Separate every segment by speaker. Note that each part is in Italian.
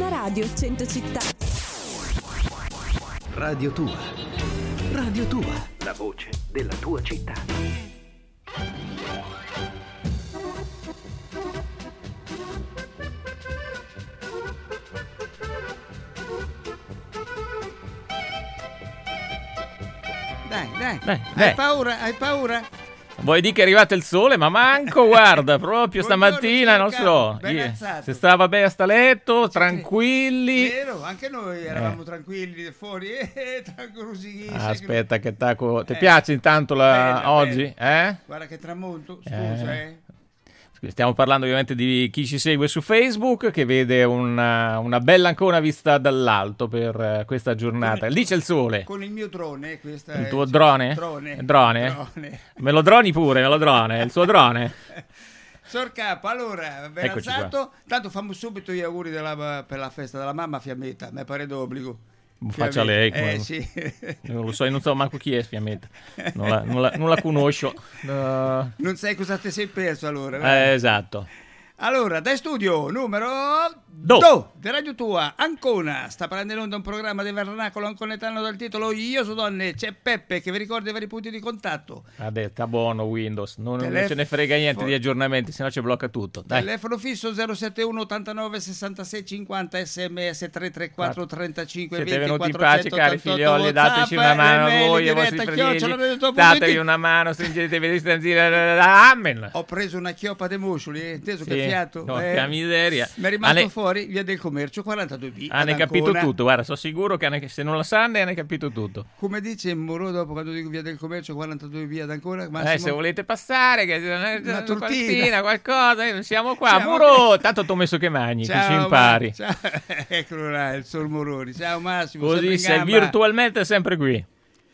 Speaker 1: La radio 100 città.
Speaker 2: Radio Tua. Radio Tua. La voce della tua città.
Speaker 3: Dai.
Speaker 4: Hai
Speaker 3: paura?
Speaker 4: Vuoi dire che è arrivato il sole? Ma manco, guarda, proprio stamattina, non so. Se stava bene a sta letto, tranquilli.
Speaker 3: Vero, anche noi eravamo tranquilli fuori, tranquillissimi.
Speaker 4: Aspetta che tacco. Ti piace intanto oggi?
Speaker 3: Guarda che tramonto, scusa.
Speaker 4: Stiamo parlando ovviamente di chi ci segue su Facebook, che vede una bella ancona vista dall'alto per questa giornata. Lì c'è il sole.
Speaker 3: Con il mio drone.
Speaker 4: Il tuo drone? Drone? Me lo droni pure, il suo drone.
Speaker 3: Sor Capo, allora, ben
Speaker 4: Eccoci
Speaker 3: alzato. Tanto fammi subito gli auguri per la festa della mamma Fiammetta, mi pare d'obbligo.
Speaker 4: Faccia lei.
Speaker 3: Sì.
Speaker 4: Non lo so, io non so manco chi è Fiammetta. Non la conosco.
Speaker 3: Non sai cosa ti sei perso allora.
Speaker 4: Esatto.
Speaker 3: Allora, dai studio numero 2 di Radio Tua, Ancona. Sta prendendo in onda un programma di vernacolo anconetano dal titolo Io so donne, c'è Peppe che vi ricorda i vari punti di contatto.
Speaker 4: Ha detto, buono Windows, non ce ne frega niente di aggiornamenti, sennò ci blocca tutto. Dai.
Speaker 3: Telefono fisso 071 89 66 50, sms 334 35
Speaker 4: Siete
Speaker 3: 20
Speaker 4: venuti in pace, cari figlioli, dateci una mano a voi e ai vostri fratelli, datevi una mano, stringetevi, amen.
Speaker 3: Ho preso una chioppa de muscoli, inteso che fiato.
Speaker 4: No, che miseria.
Speaker 3: Mi è rimasto fuori via del commercio 42B.
Speaker 4: Hanno capito tutto, guarda, sono sicuro che se non la sanno hanno capito tutto.
Speaker 3: Come dice Moro dopo quando dico via del commercio 42B ad Ancona, Massimo,
Speaker 4: se volete passare, che
Speaker 3: una tortina,
Speaker 4: qualcosa, siamo qua. Muro, tanto t'ho messo che magni, così impari.
Speaker 3: Ciao. Eccolo là, il Sol Moroni. Ciao Massimo.
Speaker 4: Così sei virtualmente sempre qui.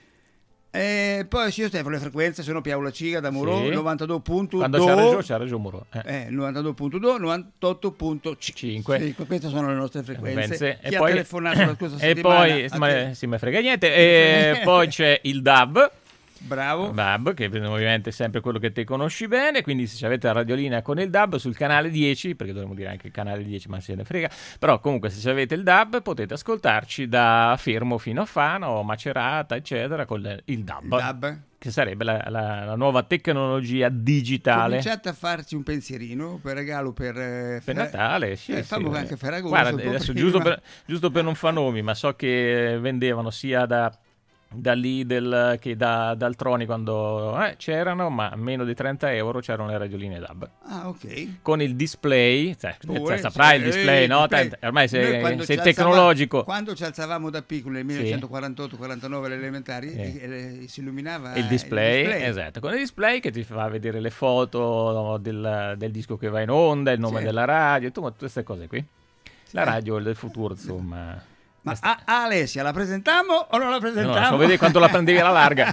Speaker 3: Poi io Stefano, le frequenze sono Piaula Ciga da Muro, 92.2.
Speaker 4: Quando c'ha ragione Muro.
Speaker 3: 92.2, 98.5. Sì, queste sono le nostre frequenze. Chi ha telefonato la scorsa settimana?
Speaker 4: E poi, sì, mi frega niente. E poi c'è il DAB.
Speaker 3: Bravo.
Speaker 4: DAB, che ovviamente è sempre quello che te conosci bene, quindi se avete la radiolina con il DAB sul canale 10, perché dovremmo dire anche il canale 10, ma se ne frega, però comunque se avete il DAB potete ascoltarci da Fermo fino a Fano, Macerata, eccetera, con il DAB. Che sarebbe la nuova tecnologia digitale.
Speaker 3: Cominciate a farci un pensierino per regalo per
Speaker 4: Natale,
Speaker 3: Fammo anche Ferragosto.
Speaker 4: Guarda, adesso giusto per non fare nomi, ma so che vendevano sia da Lidl che da Altroni quando c'erano, ma a meno di 30 euro c'erano le radioline DAB.
Speaker 3: Ah, ok.
Speaker 4: Con il display, saprai il display, no? Ormai sei tecnologico.
Speaker 3: Quando ci alzavamo da piccoli nel 1948-49 alle elementari, si illuminava
Speaker 4: il display. Esatto, con il display che ti fa vedere le foto del disco che va in onda, il nome della radio, tutte queste cose qui. La radio del futuro, insomma.
Speaker 3: Ma Alessia la presentiamo o non la presentiamo?
Speaker 4: No, vedere quanto la prendevi alla larga.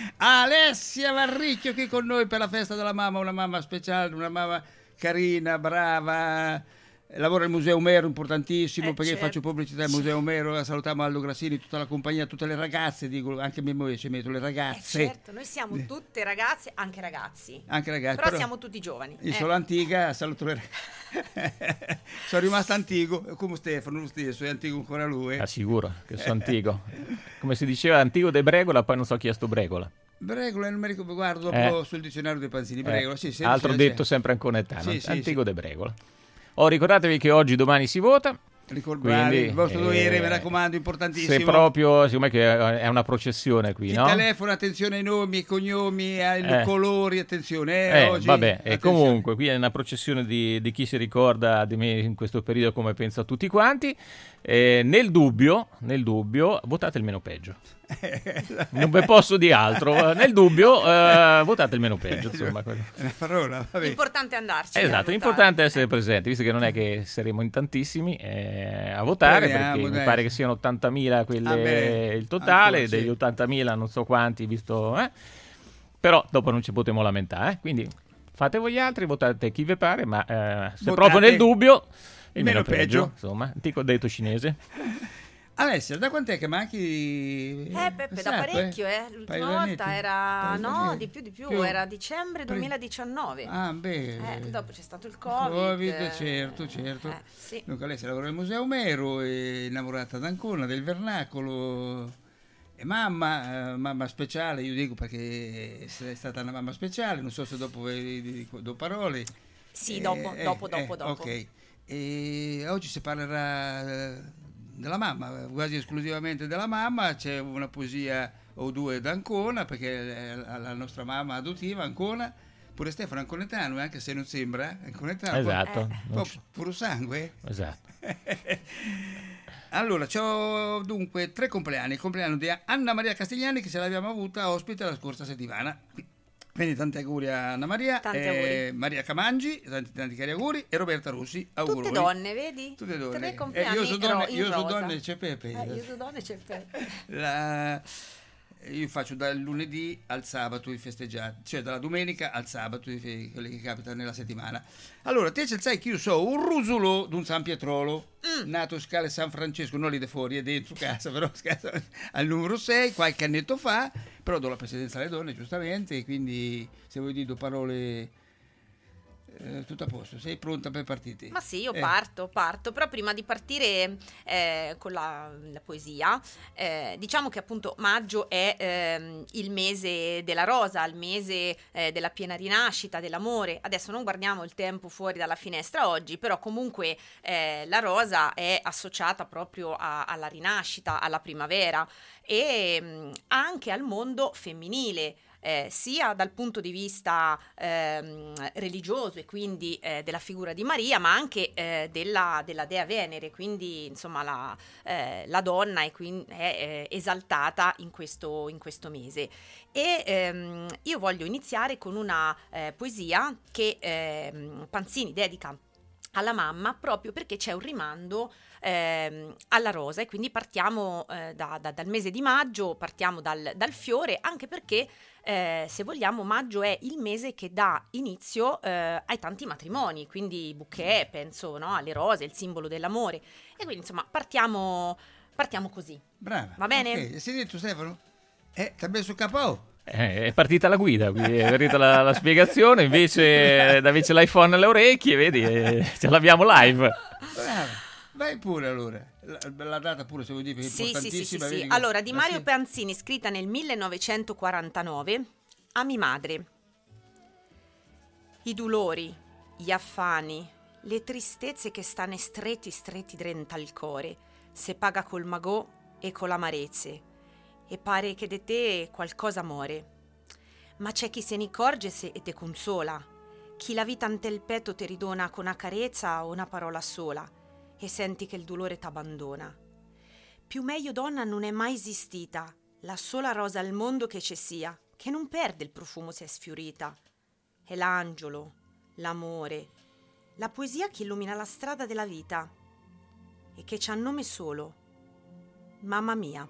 Speaker 3: Alessia Varricchio qui con noi per la festa della mamma, una mamma speciale, una mamma carina, brava. Lavora al Museo Omero, importantissimo, perché faccio pubblicità al Museo Omero. Salutiamo Aldo Grassini, tutta la compagnia, tutte le ragazze, dico, anche mia moglie ci metto, le ragazze.
Speaker 5: Certo, noi siamo tutte ragazze, anche ragazzi.
Speaker 3: Però
Speaker 5: siamo tutti giovani.
Speaker 3: Io sono antica, saluto le ragazze. Sono rimasto antico, come Stefano, lo stesso, è antico ancora lui.
Speaker 4: Sicuro che sono antico. Come si diceva, antico de Bregola, poi non so chi è sto Bregola.
Speaker 3: Bregola, non mi ricordo, guardo dopo sul dizionario dei Panzini. Bregola,
Speaker 4: altro detto sempre anconetano, antico de Bregola. Ricordatevi che oggi, domani si vota.
Speaker 3: Quindi, il vostro dovere, mi raccomando, importantissimo.
Speaker 4: Se proprio, siccome che è una processione qui, no?
Speaker 3: Telefono, attenzione ai nomi, ai cognomi, ai colori, attenzione. Oggi,
Speaker 4: vabbè,
Speaker 3: attenzione.
Speaker 4: E comunque qui è una processione di chi si ricorda di me in questo periodo, come penso a tutti quanti. Nel dubbio, votate il meno peggio. Non vi posso di altro. Nel dubbio, votate il meno peggio. Insomma,
Speaker 3: una parola.
Speaker 5: L'importante è andarci.
Speaker 4: Esatto, l'importante è essere presenti, visto che non è che saremo in tantissimi a votare, perché mi pare che siano 80.000 il totale, degli 80.000 non so quanti, visto. Però dopo non ci potremo lamentare. Quindi fate voi altri, votate chi vi pare, ma se proprio nel dubbio. Il meno peggio, insomma, antico detto cinese.
Speaker 3: Alessia, da quant'è che manchi?
Speaker 5: Peppe, da parecchio, l'ultima volta era, no, di più, era dicembre 2019.
Speaker 3: Ah, beh.
Speaker 5: Dopo c'è stato il Covid.
Speaker 3: Certo.
Speaker 5: Sì.
Speaker 3: Dunque Alessia lavora al Museo Omero, è innamorata d'Ancona, del vernacolo, è mamma speciale, io dico perché è stata una mamma speciale, non so se dopo do parole.
Speaker 5: Sì, dopo.
Speaker 3: Ok, e oggi si parlerà della mamma, quasi esclusivamente della mamma. C'è una poesia o due d'Ancona, perché la nostra mamma adottiva Ancona, pure Stefano Anconetano, anche se non sembra Anconetano.
Speaker 4: Esatto.
Speaker 3: Puro sangue.
Speaker 4: Esatto.
Speaker 3: Allora, c'ho dunque 3 compleanni. Il compleanno di Anna Maria Castigliani, che ce l'abbiamo avuta ospite la scorsa settimana. Quindi tanti auguri a Anna Maria,
Speaker 5: Tanti auguri.
Speaker 3: Maria Camangi, tanti cari auguri, e Roberta Rossi, auguri.
Speaker 5: Tutte donne, vedi?
Speaker 3: Tutte donne.
Speaker 5: 3 compleanni
Speaker 3: io sono
Speaker 5: rosa.
Speaker 3: donne, c'è Pepe.
Speaker 5: Io sono donne, c'è Pepe.
Speaker 3: Io faccio dal lunedì al sabato i festeggiati, cioè dalla domenica al sabato quelli che capitano nella settimana. Allora, te sai che io so un rusulo d'un San Pietrolo, nato a Scale San Francesco, non lì da fuori, è dentro casa, però al numero 6, qualche annetto fa, però do la presidenza alle donne, giustamente, e quindi se vuoi dire 2 parole, tutto a posto, sei pronta per partire?
Speaker 5: Ma sì, io parto, però prima di partire con la poesia, diciamo che appunto maggio è il mese della rosa, il mese della piena rinascita, dell'amore. Adesso non guardiamo il tempo fuori dalla finestra oggi, però comunque la rosa è associata proprio alla rinascita, alla primavera e anche al mondo femminile. Sia dal punto di vista religioso e quindi della figura di Maria, ma anche della dea Venere, quindi insomma la donna è esaltata in questo mese. E io voglio iniziare con una poesia che Panzini dedica alla mamma, proprio perché c'è un rimando alla rosa, e quindi partiamo dal mese di maggio, partiamo dal fiore, anche perché se vogliamo maggio è il mese che dà inizio ai tanti matrimoni, quindi bouquet, penso, no? Alle rose, il simbolo dell'amore, e quindi insomma partiamo così.
Speaker 3: Brava.
Speaker 5: Va bene?
Speaker 3: Okay. Sei detto, Stefano? Ti ha messo capo?
Speaker 4: È partita la guida, quindi è partita la spiegazione, invece l'iPhone alle orecchie, vedi, ce l'abbiamo live.
Speaker 3: Brava. Vai pure allora, la data pure se vuoi dire, perché è importantissima.
Speaker 5: Sì. Allora, di Mario Panzini, scritta nel 1949, a mia madre. I dolori, gli affani, le tristezze che stanno stretti dentro al cuore, se paga col magò e con l'amarezze, e pare che de te qualcosa more. Ma c'è chi se ne accorge e te consola, chi la vita ante il petto te ridona con una carezza o una parola sola, e senti che il dolore t'abbandona. Più meglio donna non è mai esistita, la sola rosa al mondo che ci sia, che non perde il profumo se è sfiorita. È l'angelo, l'amore, la poesia che illumina la strada della vita e che c'ha nome solo, mamma mia.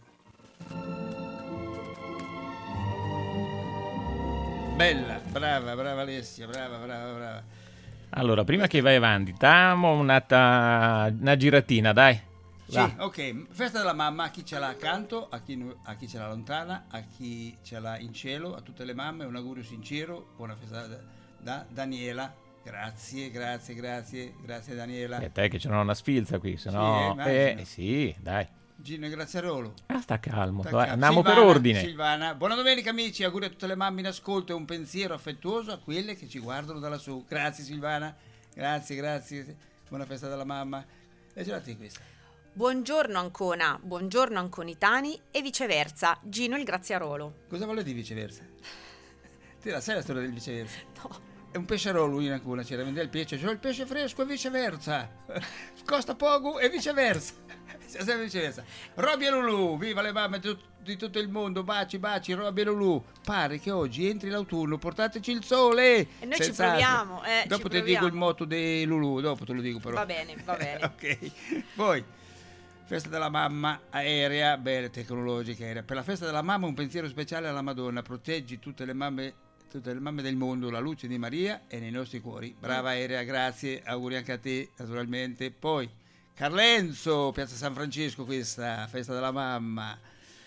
Speaker 3: Bella, brava Alessia, brava.
Speaker 4: Allora, prima che vai avanti, diamo una giratina, dai.
Speaker 3: Sì, ok, festa della mamma, a chi ce l'ha accanto, a chi ce l'ha lontana, a chi ce l'ha in cielo, a tutte le mamme un augurio sincero, buona festa da Daniela. Grazie Daniela.
Speaker 4: E te che c'è una sfilza qui, se no... sì, dai.
Speaker 3: Gino e Graziarolo.
Speaker 4: Sta calmo, andiamo per ordine.
Speaker 3: Silvana, buona domenica amici, auguri a tutte le mamme in ascolto e un pensiero affettuoso a quelle che ci guardano da lassù. Grazie Silvana, grazie, buona festa della mamma. Leggerati questa.
Speaker 5: Buongiorno Ancona, buongiorno Anconitani e viceversa, Gino il Graziarolo.
Speaker 3: Cosa vuole dire viceversa? Te la sai la storia del viceversa?
Speaker 5: No.
Speaker 3: È un pesciarolo in Ancona, c'era vendere il pesce, c'è il pesce fresco e viceversa. Costa poco e viceversa. Sempre viceversa. Robby e Lulù, viva le mamme di tutto il mondo, baci, Robby e Lulù. Pare che oggi entri l'autunno, portateci il sole.
Speaker 5: E noi ci proviamo.
Speaker 3: Dopo ti dico il motto di Lulù, dopo te lo dico però.
Speaker 5: Va bene.
Speaker 3: Ok, poi festa della mamma aerea, bella tecnologica aerea. Per la festa della mamma un pensiero speciale alla Madonna, proteggi tutte le mamme del mondo, la luce di Maria è nei nostri cuori. Brava aerea, grazie, auguri anche a te naturalmente. Poi Carlenzo, Piazza San Francesco, questa festa della mamma.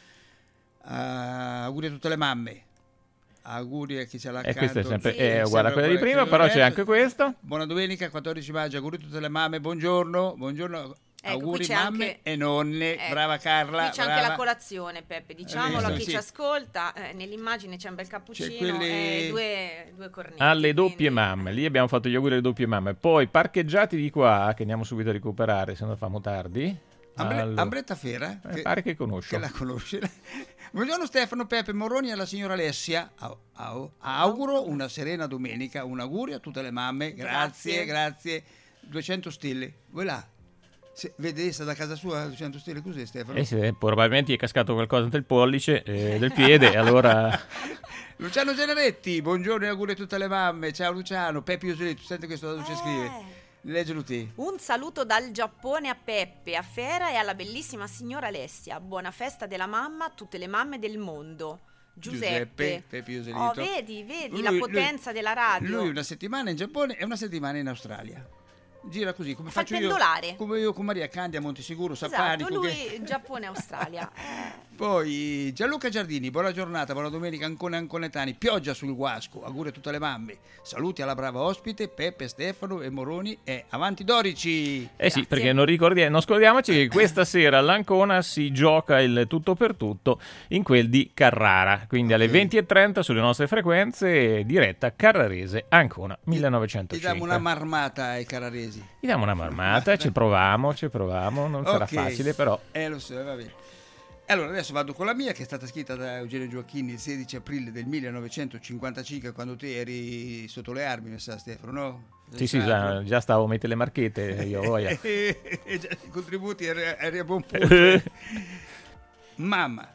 Speaker 3: Auguri a tutte le mamme. Auguri a chi ce l'ha accanto.
Speaker 4: E questa è sempre
Speaker 5: Sì.
Speaker 4: è uguale a quella di
Speaker 3: Sempre
Speaker 4: prima,
Speaker 3: quella
Speaker 4: però c'è anche questo.
Speaker 3: Buona domenica, 14 maggio, auguri a tutte le mamme, buongiorno.
Speaker 5: Ecco,
Speaker 3: Auguri
Speaker 5: qui c'è
Speaker 3: mamme
Speaker 5: anche-
Speaker 3: e nonne, brava Carla.
Speaker 5: Qui c'è anche
Speaker 3: brava.
Speaker 5: la colazione, Peppe, diciamolo a chi
Speaker 3: Sì.
Speaker 5: ci ascolta. Nell'immagine c'è un bel cappuccino
Speaker 3: quelli-
Speaker 5: e due cornetti.
Speaker 4: Alle doppie
Speaker 5: quindi-
Speaker 4: mamme, lì abbiamo fatto gli auguri alle doppie mamme. Poi parcheggiati di qua, che andiamo subito a recuperare, se non famo tardi. Allora,
Speaker 3: Ambretta Fera,
Speaker 4: pare che conosco.
Speaker 3: che la conosce. Buongiorno Stefano, Peppe, Moroni e alla signora Alessia. Auguro una serena domenica, un augurio a tutte le mamme. Grazie. 200 stelle. Voi là, vede da casa sua 200 stelle così, Stefano?
Speaker 4: Sì, probabilmente gli è cascato qualcosa del pollice, del piede, allora...
Speaker 3: Luciano Generetti, buongiorno e auguri a tutte le mamme. Ciao Luciano, Peppe Ioseletto, senti questo da Luce scrive. Leggelo te.
Speaker 5: Un saluto dal Giappone a Peppe, a Fera e alla bellissima signora Alessia. Buona festa della mamma a tutte le mamme del mondo. Giuseppe.
Speaker 3: Peppe Ioseletto.
Speaker 5: Oh, vedi la potenza della radio.
Speaker 3: Lui una settimana in Giappone e una settimana in Australia. Gira così come
Speaker 5: Fa il
Speaker 3: faccio io,
Speaker 5: pendolare.
Speaker 3: come io con Maria Candia, Montesicuro, Sapani.
Speaker 5: Esatto, lui Giappone e Australia.
Speaker 3: Poi Gianluca Giardini, buona giornata, buona domenica Ancona e Anconetani, pioggia sul Guasco, auguri a tutte le mamme, saluti alla brava ospite Peppe, Stefano e Moroni e avanti Dorici.
Speaker 4: Sì,
Speaker 5: Grazie.
Speaker 4: perché non scordiamoci che questa sera all'Ancona si gioca il tutto per tutto in quel di Carrara, quindi alle 20:30 sulle nostre frequenze, diretta Carrarese Ancona 1905.
Speaker 3: Ti diamo una marmata ai carraresi.
Speaker 4: Gli diamo una marmata, ci proviamo, non sarà
Speaker 3: Ok.
Speaker 4: facile però.
Speaker 3: Lo so, va bene. Allora adesso vado con la mia, che è stata scritta da Eugenio Gioacchini il 16 aprile del 1955, quando tu eri sotto le armi, mi sa Stefano, no?
Speaker 4: Sì, già stavo a mettere le marchette, io voglia.
Speaker 3: I contributi eri a buon punto. Mamma,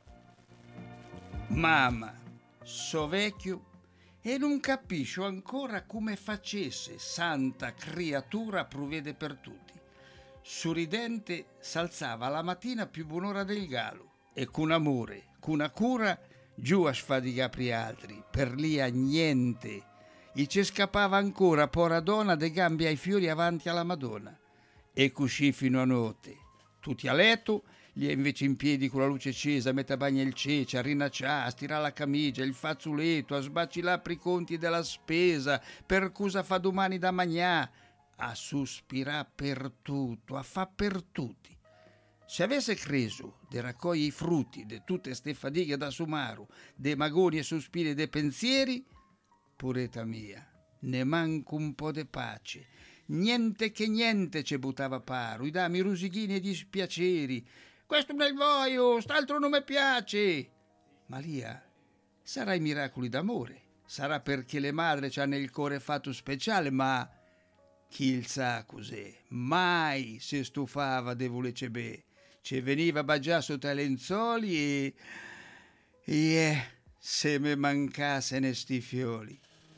Speaker 3: so vecchio e non capisco ancora come facesse santa creatura provvede per tutti. Sorridente s'alzava la mattina più buon'ora del galo e con amore, con una cura, giù a sfadigare per altri, per lì a niente. E ci scappava ancora pora donna de gambe ai fiori avanti alla Madonna. E così fino a notte. Tutti a letto, gli è invece in piedi con la luce accesa, a metà bagna il cece, a rinaccià, a stirare la camicia, il fazzoletto, a sbacillare i conti della spesa, per cosa fa domani da magnà, a sospirare per tutto, a fa per tutti. Se avesse creso de raccoglie i frutti de tutte ste fatiche da sumaru, de magoni e sospiri e de pensieri, pureta mia, ne manco un po' de pace. Niente che niente ci buttava paru, i dami rusichini e dispiaceri. Questo me il voglio, st'altro non mi piace. Ma lia, sarà i miracoli d'amore, sarà perché le madri c'hanno il cuore fatto speciale, ma chi il sa cos'è? Mai si stufava de volece be. Ci veniva bagià sotto i lenzuoli e se me mancasse ne sti fioli.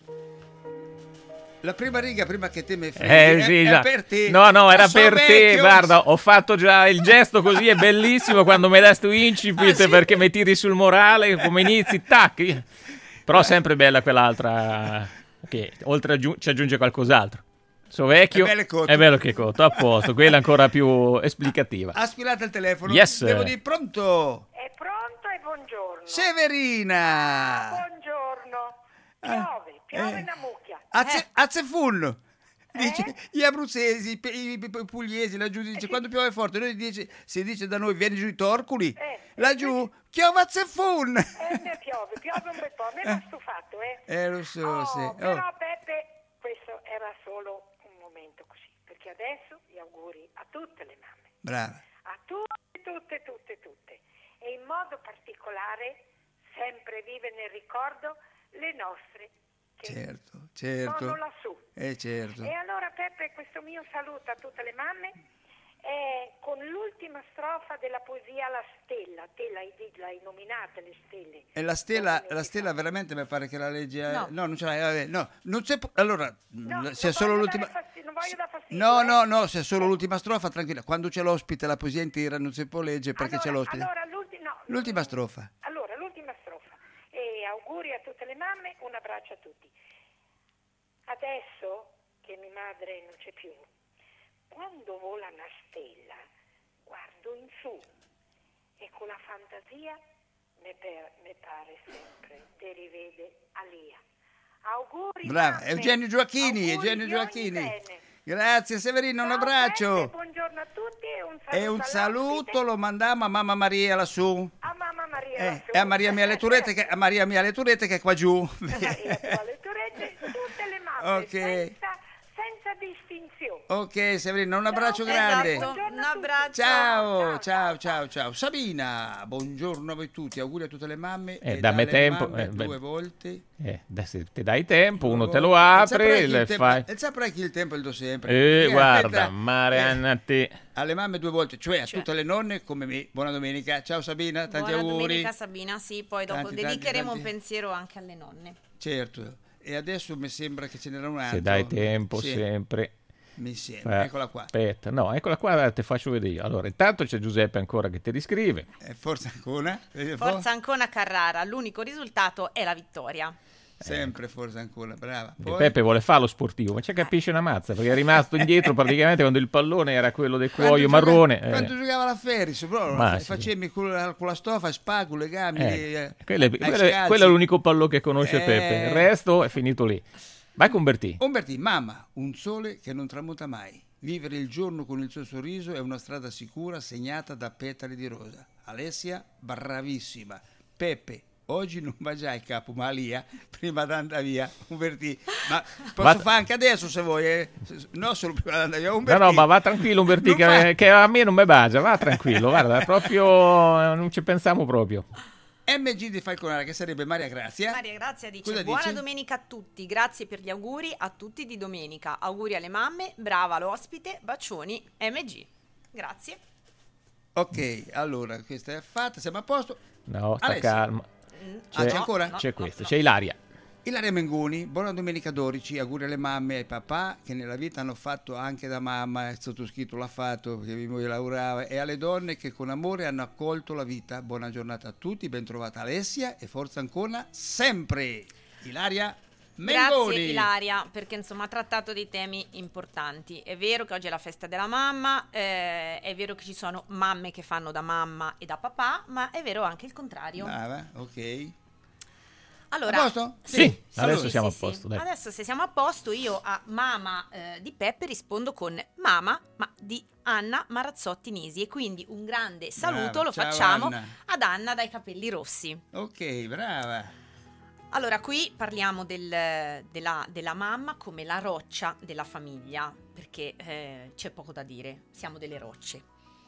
Speaker 3: La prima riga, prima che te me fai,
Speaker 4: Sì,
Speaker 3: è
Speaker 4: già.
Speaker 3: per te.
Speaker 4: No, era
Speaker 3: So
Speaker 4: per te.
Speaker 3: vecchio.
Speaker 4: Guarda, ho fatto già il gesto così, è bellissimo quando mi dai stu incipit
Speaker 3: Sì?
Speaker 4: perché mi tiri sul morale, come inizi, tac. Però sempre bella quell'altra che oltre ci aggiunge qualcos'altro. So vecchio, è bello che cotto, a posto, quella è ancora più esplicativa.
Speaker 3: Aspirate il telefono.
Speaker 4: Yes.
Speaker 3: Devo dire pronto.
Speaker 1: È pronto e buongiorno.
Speaker 3: Severina.
Speaker 1: Buongiorno. Piove una mucchia.
Speaker 3: A Cefun. Dice, gli abruzzesi, i pugliesi, laggiù dice quando piove forte, noi si dice da noi vieni giù i torculi, laggiù piove a Cefun.
Speaker 1: Piove un bel po', mi ha stufato,
Speaker 3: Lo so, sì.
Speaker 1: Però Peppe, questo era solo un momento così, perché adesso gli auguri a tutte le mamme.
Speaker 3: Brava.
Speaker 1: A tutte. E in modo particolare, sempre vive nel ricordo, le nostre che
Speaker 3: Certo.
Speaker 1: sono lassù.
Speaker 3: Certo.
Speaker 1: E allora Peppe, questo mio saluto a tutte le mamme è con l'ultima strofa della poesia La Stella. Te l'hai nominata, le stelle.
Speaker 3: E la stella veramente mi pare che la legge...
Speaker 5: No.
Speaker 3: No, non ce l'hai. Vabbè, no, non c'è... Allora, se è solo l'ultima...
Speaker 1: Non voglio dar fastidio.
Speaker 3: No, se è solo l'ultima strofa, tranquilla. Quando c'è l'ospite la poesia intera non si può leggere perché c'è l'ospite.
Speaker 1: Allora,
Speaker 3: L'ultima strofa.
Speaker 1: Allora, l'ultima strofa. E auguri a tutte le mamme, un abbraccio a tutti. Adesso che mia madre non c'è più, quando vola una stella guardo in su e con la fantasia mi pare sempre di rivede Alia. Auguri.
Speaker 3: Brava,
Speaker 1: mamme.
Speaker 3: Eugenio Gioacchini,
Speaker 1: Auguri
Speaker 3: Eugenio
Speaker 1: di
Speaker 3: Gioacchini.
Speaker 1: ogni bene.
Speaker 3: Grazie Severino, un
Speaker 1: Ciao,
Speaker 3: abbraccio.
Speaker 1: Peppe, buongiorno a tutti
Speaker 3: E un saluto lo mandiamo a mamma Maria lassù.
Speaker 1: a mamma Maria lassù.
Speaker 3: E a Maria Mia Letturette che è qua giù.
Speaker 1: Maria tua Letturette, tutte le mamme,
Speaker 3: Ok.
Speaker 1: senza distinzione.
Speaker 3: Ok Severino, un abbraccio grande.
Speaker 5: Esatto,
Speaker 1: Buongiorno
Speaker 5: un
Speaker 1: a tutti.
Speaker 5: abbraccio.
Speaker 3: Ciao. Sabina, buongiorno a voi tutti, auguri a tutte le mamme. E
Speaker 4: dammi
Speaker 3: dalle
Speaker 4: tempo,
Speaker 3: mamme 2 volte.
Speaker 4: Se ti dai tempo, uno te lo
Speaker 3: Il
Speaker 4: apre, le fai.
Speaker 3: saprai che il tempo il do sempre.
Speaker 4: Guarda, Marianna, a te.
Speaker 3: Alle mamme 2 volte, cioè a tutte le nonne come me. Buona domenica. Ciao Sabina, tanti
Speaker 5: Buona
Speaker 3: auguri.
Speaker 5: domenica Sabina, sì, poi dopo dedicheremo un pensiero anche alle nonne.
Speaker 3: Certo. E adesso mi sembra che ce n'era un altro.
Speaker 4: Se dai tempo,
Speaker 3: Sì,
Speaker 4: sempre.
Speaker 3: mi sembra. Eccola qua.
Speaker 4: Aspetta, no, eccola qua, te faccio vedere io. Allora, intanto c'è Giuseppe ancora che ti riscrive.
Speaker 3: Forza Ancona.
Speaker 5: Forza Ancona Carrara, l'unico risultato è la vittoria.
Speaker 3: Sempre Forza Ancona, brava.
Speaker 4: Perché
Speaker 3: Poi,
Speaker 4: Peppe vuole fare lo sportivo, ma ci capisce una mazza, perché è rimasto indietro praticamente quando il pallone era quello del cuoio marrone.
Speaker 3: Quando giocava alla Ferris,
Speaker 4: Ma sì.
Speaker 3: facevi con la stoffa, spago, legami.
Speaker 4: Quello è l'unico pallone che conosce Peppe, il resto è finito lì. Vai con Bertì.
Speaker 3: Umbertì, mamma, un sole che non tramuta mai. Vivere il giorno con il suo sorriso è una strada sicura segnata da petali di rosa. Alessia, bravissima. Peppe, oggi non va già il capo, ma Alia, prima di andare via. Umbertì, ma posso fare anche adesso se vuoi, no solo prima di andare via. Umbertì.
Speaker 4: No, ma va tranquillo Umbertì, che a me non mi bacia, va tranquillo, guarda, proprio non ci pensiamo proprio.
Speaker 3: MG di Falconara, che sarebbe Maria Grazia.
Speaker 5: Maria Grazia dice:
Speaker 3: Cosa
Speaker 5: buona
Speaker 3: dice?
Speaker 5: domenica a tutti, grazie per gli auguri a tutti di domenica. Auguri alle mamme, brava l'ospite, bacioni MG. Grazie.
Speaker 3: Ok, allora questa è fatta, siamo a posto.
Speaker 4: No, sta
Speaker 3: Alessia.
Speaker 4: calma.
Speaker 3: C'è ancora?
Speaker 4: C'è questo, c'è Ilaria.
Speaker 3: Ilaria Mengoni, buona domenica 12, auguri alle mamme e ai papà che nella vita hanno fatto anche da mamma, il sottoscritto l'ha fatto perché mia moglie lavorava, e alle donne che con amore hanno accolto la vita. Buona giornata a tutti, ben trovata Alessia e forza ancora sempre Ilaria Mengoni.
Speaker 5: Grazie Ilaria, perché insomma ha trattato dei temi importanti. È vero che oggi è la festa della mamma, è vero che ci sono mamme che fanno da mamma e da papà, ma è vero anche il contrario.
Speaker 3: Brava, ok.
Speaker 5: Allora,
Speaker 3: A posto?
Speaker 4: Sì, adesso siamo a posto. Dai.
Speaker 5: Adesso se siamo a posto, io a mamma di Peppe rispondo con mamma, ma di Anna Marazzotti Nisi, e quindi un grande saluto
Speaker 3: Brava,
Speaker 5: lo
Speaker 3: ciao,
Speaker 5: facciamo
Speaker 3: Anna.
Speaker 5: ad Anna dai capelli rossi.
Speaker 3: Ok, brava.
Speaker 5: Allora, qui parliamo della mamma come la roccia della famiglia, perché c'è poco da dire, siamo delle rocce.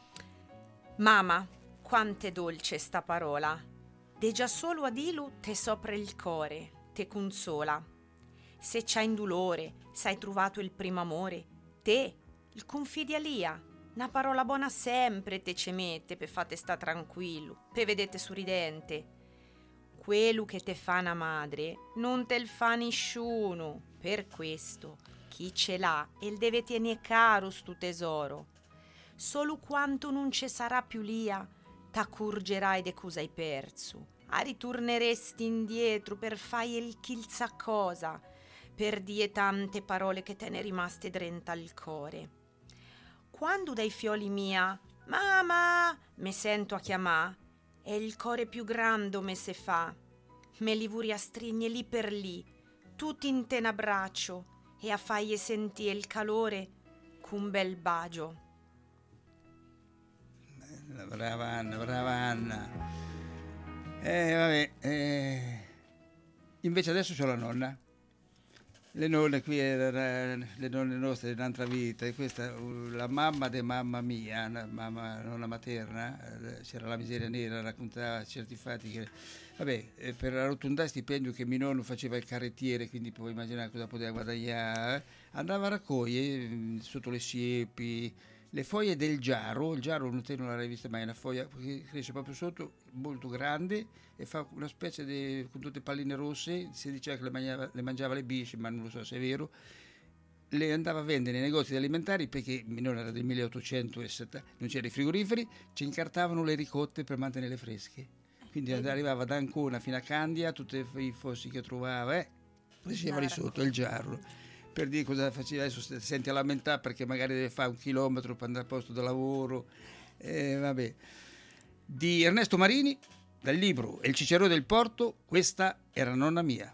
Speaker 5: Mamma, quant'è dolce sta parola, de già solo a dilu te sopra il core, te consola. Se c'hai in dolore, s'hai trovato il primo amore, te, il confidi a lia, una parola buona sempre te ce mette, per fate sta tranquillo, per vedete sorridente. Quello che te fa una madre non te il fa nessuno, per questo chi ce l'ha e il deve tenere caro sto tesoro. Solo quanto non ce sarà più lia, t'accorgerai de cosa hai perso, a ritorneresti indietro per fai il chilza cosa, per die tante parole che te ne rimaste drenta al core. Quando dai fioli mia, mamma, me sento a chiamà, e il core più grande me se fa, me li vuri a strigne lì per lì, tutti in te un abbraccio, e a faie sentire il calore c'un bel bagio.
Speaker 3: Brava Anna. Vabbè. Invece adesso c'ho la nonna. Le nonne qui erano le nonne nostre di un'altra vita, e questa la mamma di mamma mia, nonna materna, c'era la miseria nera, raccontava certi fatti che, vabbè, per arrotondare stipendio che mio nonno faceva il carrettiere, quindi puoi immaginare cosa poteva guadagnare, andava a raccogliere sotto le siepi le foglie del giaro. Il giaro non l'avrei vista mai, è una foglia che cresce proprio sotto, molto grande, e fa una specie di, con tutte palline rosse, si diceva che le mangiava le bisce, ma non lo so se è vero. Le andava a vendere nei negozi alimentari, perché non era del 1870, non c'erano i frigoriferi, ci incartavano le ricotte per mantenerle fresche, quindi arrivava da Ancona fino a Candia, tutti i fossi che trovava, cresceva lì sotto il giaro. per dire cosa faceva. Adesso si sente a lamentare perché magari deve fare 1 chilometro per andare al posto di lavoro. Vabbè. Di Ernesto Marini, dal libro Il Cicerone del Porto, questa era nonna mia.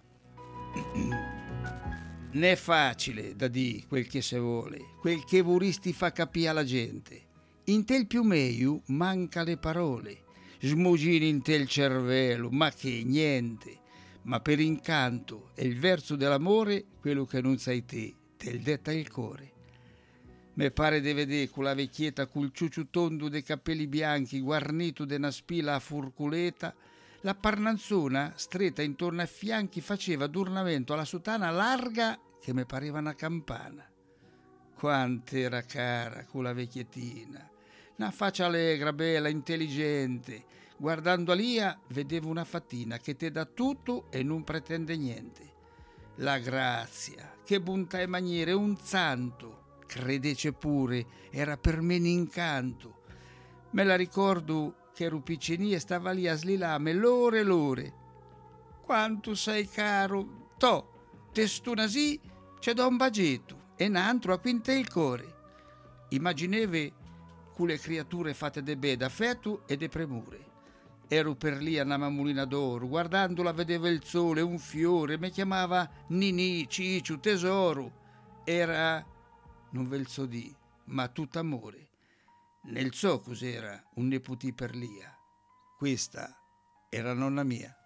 Speaker 3: Ne è facile da di quel che se vuole, quel che vorristi fa capire alla gente. In tel più meglio manca le parole, smugini in tel cervello, ma che niente. Ma per incanto è il verso dell'amore, quello che non sai te detta il cuore. Me pare di vedere con la vecchietta col ciucciu tondo dei capelli bianchi guarnito de una spila a furculeta, la parnanzona stretta intorno ai fianchi faceva d'ornamento alla sotana larga che mi pareva una campana. Quant'era cara con la vecchiettina, una faccia allegra, bella, intelligente. Guardando Alia vedevo una fattina che te dà tutto e non pretende niente. La grazia, che bontà e maniere, un santo, credece pure, era per me un incanto. Me la ricordo che ero piccini e stava lì a slilame l'ore e l'ore. Quanto sei caro, testuna sì, c'è da un bagetto e un altro a quinte il cuore. Immagineve quelle creature fatte de be d'affetto e de premure. Ero per lì a una mammolina d'oro, guardandola vedevo il sole, un fiore, mi chiamava Nini, Cicciu, tesoro. Era, non ve il so di, ma tutto amore. Nel so cos'era un nepotì per Lia. Questa era nonna mia.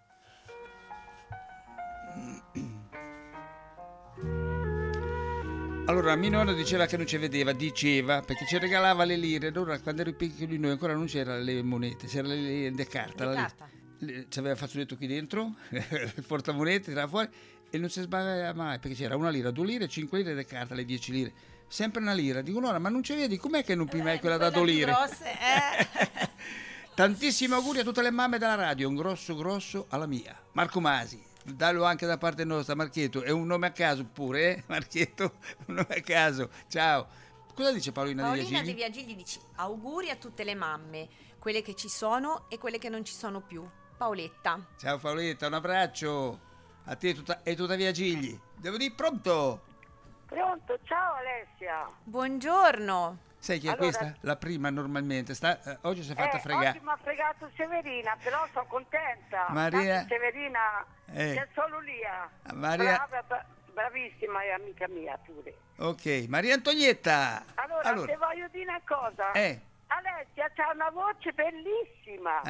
Speaker 3: Allora, mia nonna diceva che non ci vedeva, perché ci regalava le lire. Allora, quando ero piccoli noi ancora non c'erano le monete, c'era le carta. C'aveva il fazzoletto qui dentro, il portamonete, tirava fuori e non si sbagliava mai, perché c'era 1 lira, 2 lire, 5 lire di carta, le 10 lire. Sempre 1 lira. Dico, Nonna, ma non ci vedi? Com'è che non primai quella da 2 lire? Tantissimi auguri a tutte le mamme della radio, un grosso alla mia. Marco Masi. Dallo anche da parte nostra, Marchetto, è un nome a caso pure, Marchetto, un nome a caso. Ciao. Cosa dice Paolina
Speaker 5: De Viagigli? Dice auguri a tutte le mamme, quelle che ci sono e quelle che non ci sono più. Paoletta.
Speaker 3: Ciao Paoletta, un abbraccio a te e tutta Viagigli. Devo dire pronto.
Speaker 1: Pronto, ciao Alessia.
Speaker 5: Buongiorno.
Speaker 3: Sai chi è questa? La prima normalmente. Oggi si è fatta fregare.
Speaker 1: Oggi mi ha fregato Severina, però sono contenta.
Speaker 3: Maria.
Speaker 1: Tanto Severina c'è solo Lia.
Speaker 3: Maria.
Speaker 1: Brava, bravissima e amica mia pure.
Speaker 3: Ok, Maria Antonietta.
Speaker 1: Allora, te voglio dire una cosa. Alessia c'ha una voce bellissima.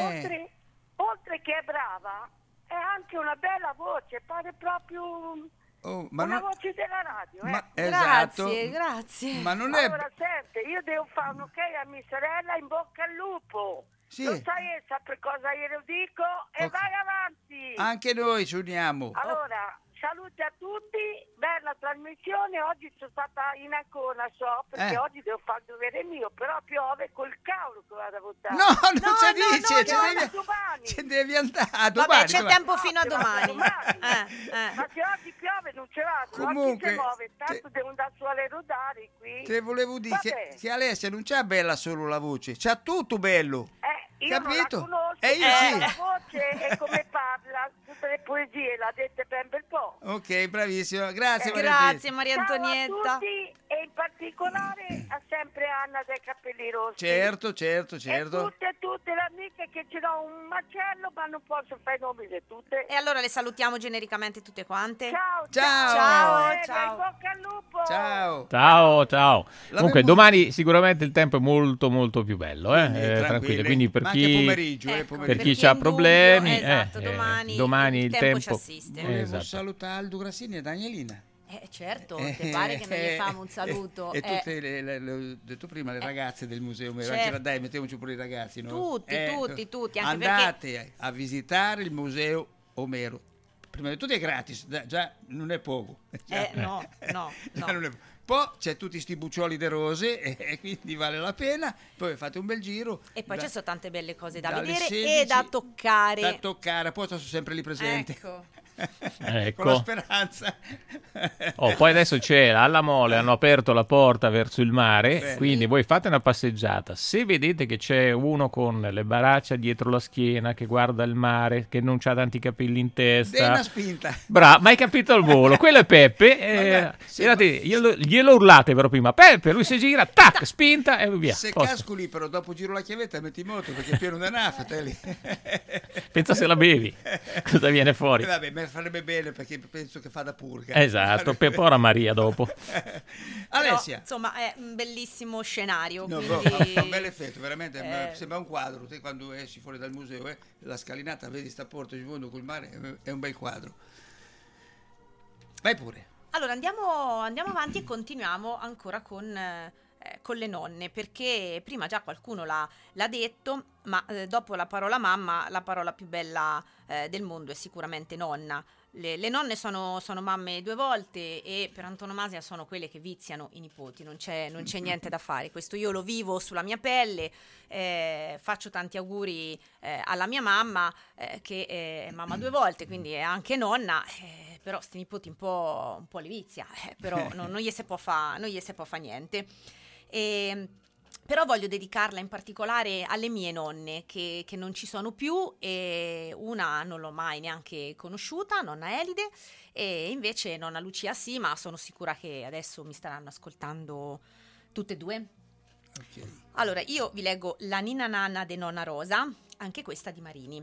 Speaker 1: Oltre che è brava, è anche una bella voce, pare proprio... una voce della radio,
Speaker 3: Esatto.
Speaker 5: Grazie.
Speaker 3: Ma non
Speaker 1: allora, senti, io devo fare un ok a mia sorella, in bocca al lupo.
Speaker 3: Sì.
Speaker 1: Lo sai per cosa glielo dico? E vai avanti.
Speaker 3: Anche noi ci uniamo.
Speaker 1: Allora, saluti a tutti, bella trasmissione. Oggi sono stata in Ancona, perché oggi devo fare il dovere mio, però piove col cavolo che vado a votare.
Speaker 3: No, non si dice, ce devi andare domani.
Speaker 5: Vabbè, c'è tempo fino a domani.
Speaker 1: Ma se oggi piove non ce vado,
Speaker 3: comunque,
Speaker 1: oggi si muove, tanto devo andare su alle rodari qui.
Speaker 3: Te volevo dire che Alessia non c'ha bella solo la voce, c'ha tutto bello.
Speaker 1: Io
Speaker 3: capito?
Speaker 1: Non la conosco,
Speaker 3: sì.
Speaker 1: La voce e come parla, tutte le poesie l'ha dette ben bel po'.
Speaker 3: Ok, bravissimo, grazie
Speaker 5: Maria Antonietta.
Speaker 1: Ciao a tutti e in particolare a sempre Anna dei capelli rossi.
Speaker 3: Certo.
Speaker 1: E tutte le amiche che ce l'ho un macello, ma non posso fare i nomi di tutte.
Speaker 5: E allora le salutiamo genericamente tutte quante.
Speaker 1: Ciao. In bocca al lupo.
Speaker 4: Ciao. Comunque domani sicuramente il tempo è molto molto più bello, tranquilli. Quindi per chi ha problemi, domani il tempo
Speaker 5: ci assiste.
Speaker 3: Volevo salutare Aldo Grassini e Danielina.
Speaker 5: Certo, ti pare che non gli famo un saluto?
Speaker 3: E tutte l'ho detto prima, le ragazze del Museo Omero, anche dai, mettiamoci pure i ragazzi, no?
Speaker 5: Tutti, anche
Speaker 3: andate a visitare il Museo Omero. Prima di tutto è gratis, già non è poco.
Speaker 5: No.
Speaker 3: Non è poco. Poi c'è tutti sti buccioli de rose e quindi vale la pena. Poi fate un bel giro.
Speaker 5: E poi ci sono tante belle cose da vedere
Speaker 3: 16,
Speaker 5: e da toccare.
Speaker 3: Poi sono sempre lì presente.
Speaker 5: Ecco.
Speaker 4: Ecco.
Speaker 3: Con la speranza.
Speaker 4: Poi adesso c'è alla Mole, hanno aperto la porta verso il mare, quindi voi fate una passeggiata. Se vedete che c'è uno con le braccia dietro la schiena che guarda il mare, che non ha tanti capelli in testa,
Speaker 3: dai una spinta.
Speaker 4: Bravo, ma hai capito al volo. Quello è Peppe. Glielo urlate però prima. Peppe, lui si gira, tac, spinta e via.
Speaker 3: Se cascoli però dopo giro la chiavetta e metti in moto perché è pieno di nafta.
Speaker 4: Pensa se la bevi, cosa viene fuori?
Speaker 3: Vabbè, mi farebbe bene perché penso che fa da purga.
Speaker 4: Esatto, per povera Maria dopo.
Speaker 3: Alessia.
Speaker 5: Però, insomma, è un bellissimo scenario.
Speaker 3: No,
Speaker 5: quindi...
Speaker 3: fa un bel effetto, veramente. Sembra un quadro. Te quando esci fuori dal museo, la scalinata, vedi sta porta giù col mare, è un bel quadro. Vai pure.
Speaker 5: Allora andiamo avanti e continuiamo ancora con le nonne, perché prima già qualcuno l'ha detto, ma dopo la parola mamma, la parola più bella del mondo è sicuramente nonna. Le nonne sono mamme 2 volte e per antonomasia sono quelle che viziano i nipoti, non c'è niente da fare. Questo io lo vivo sulla mia pelle, faccio tanti auguri alla mia mamma che è mamma 2 volte, quindi è anche nonna, però sti nipoti un po' li vizia, però non gli si può fa niente. Però voglio dedicarla in particolare alle mie nonne che non ci sono più, e una non l'ho mai neanche conosciuta, nonna Elide, e invece nonna Lucia sì, ma sono sicura che adesso mi staranno ascoltando tutte e 2.
Speaker 3: Okay.
Speaker 5: Allora io vi leggo La Ninna Nanna de nonna Rosa, anche questa di Marini.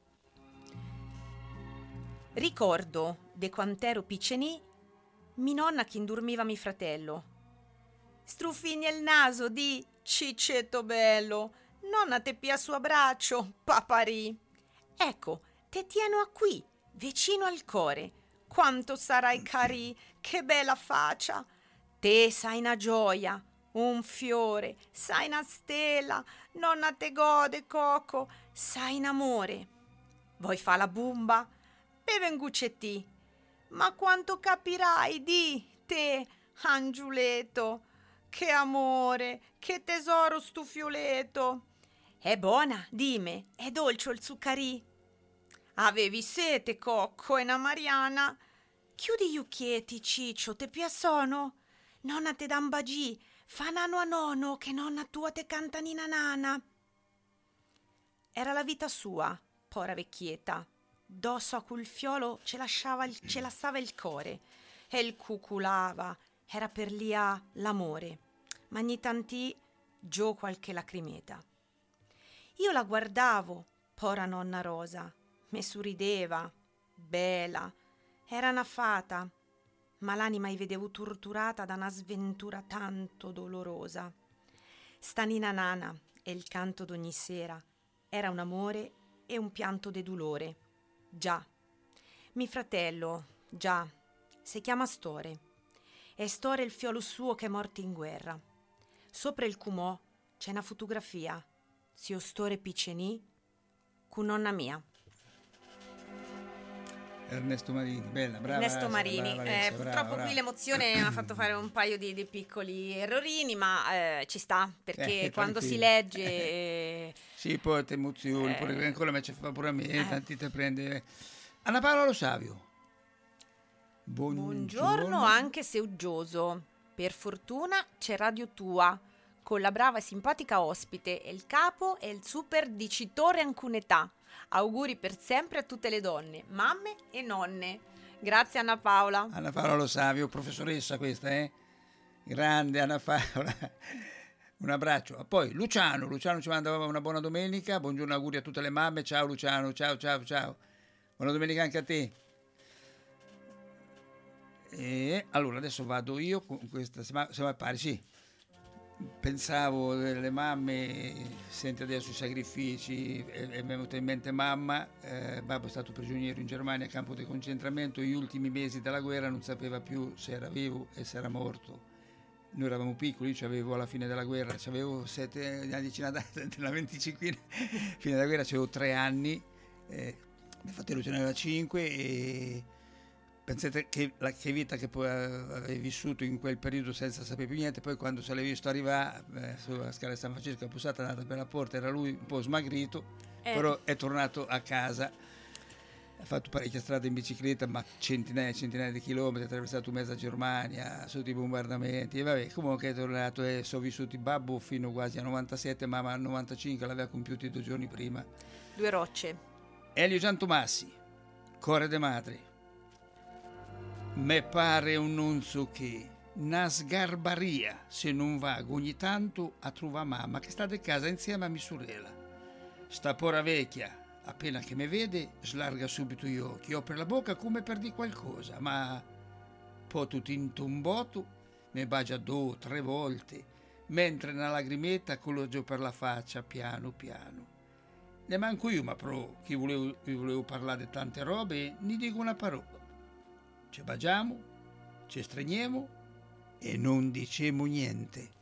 Speaker 5: Ricordo de quant'ero piccenì, mi nonna che indormiva mi fratello. Struffini il naso di ciccetto bello, nonna te pia su abbraccio, paparì. Ecco, te tieno a qui, vicino al core. Quanto sarai cari, che bella faccia. Te sai una gioia, un fiore, sai una stella, nonna te gode coco, sai in amore. Vuoi fa la bumba? Beve un guccettì. Ma quanto capirai di te, angiuleto. Che amore, che tesoro stu fioleto. È buona, dime, è dolce il zuccarì. Avevi sete, cocco e na Mariana. Chiudi gli occhietti, ciccio, te piasono? Nonna te dan bagì, fa nano a nono, che nonna tua te canta nina nana. Era la vita sua, pora vecchietta. Dosso a quel fiolo ce lassava il core, e il cuculava. Era per lia l'amore, ma ogni tanti giù qualche lacrimeta. Io la guardavo, pora nonna Rosa, me sorrideva, bella, era una fata, ma l'anima i vedevo torturata da una sventura tanto dolorosa. Sta nina nana e il canto d'ogni sera era un amore e un pianto de dolore. Già, mi fratello, già, si chiama Store. E Store il fiolo suo che è morto in guerra. Sopra il cumò c'è una fotografia, zio Store Piccenì, con nonna mia.
Speaker 3: Ernesto Marini, bella, brava.
Speaker 5: Ernesto Marini, purtroppo
Speaker 3: brava.
Speaker 5: Qui l'emozione mi ha fatto fare un paio di piccoli errorini, ma ci sta, perché quando si legge...
Speaker 3: Sì, poi ti emozioni, pure ancora me ci fa pure a me, tanti te prende... Anna Paola Lo Savio.
Speaker 5: Buongiorno anche se uggioso. Per fortuna c'è Radio Tua, con la brava e simpatica ospite, e il capo e il super dicitore ancunetà. Auguri per sempre a tutte le donne, mamme e nonne. Grazie Anna Paola.
Speaker 3: Anna Paola Lo Savio, professoressa questa, Grande Anna Paola. Un abbraccio. Poi Luciano ci manda una buona domenica. Buongiorno, auguri a tutte le mamme. Ciao Luciano, ciao. Buona domenica anche a te. E allora adesso vado io con questa, siamo pari, sì. Pensavo delle mamme, senti adesso i sacrifici, e mi è venuta in mente mamma. Babbo è stato prigioniero in Germania a campo di concentramento. Gli ultimi mesi della guerra non sapeva più se era vivo e se era morto. Noi eravamo piccoli, avevo alla fine della guerra, avevo 7 anni, nella 25, fine della guerra avevo 3 anni, mio fratello ce n'aveva 5 e pensate che vita che poi avevi vissuto in quel periodo senza sapere più niente. Poi quando se l'hai visto arrivare sulla scala di San Francesco, ha bussato, è andato per la porta, era lui un po' smagrito, però è tornato a casa. Ha fatto parecchie strade in bicicletta, ma centinaia e centinaia di chilometri, ha attraversato mezza Germania sotto i bombardamenti, e vabbè, comunque è tornato e sono vissuti babbo fino quasi a 97, mamma a 95, l'aveva compiuti 2 giorni prima.
Speaker 5: 2 rocce.
Speaker 3: Elio Giantomassi, Core de Madre. Me pare un non so che, una sgarbaria se non vago ogni tanto a trovare mamma che sta di casa insieme a mia sorella. Sta pora vecchia, appena che mi vede, slarga subito gli occhi, apre la bocca come per dire qualcosa, ma poi tutto intombato mi bacia 2 o 3 volte, mentre una lagrimetta cologio per la faccia piano piano. Ne manco io, ma però chi volevo parlare di tante robe, ne dico una parola. Ci baciamo, ci stringiamo e non diciamo niente.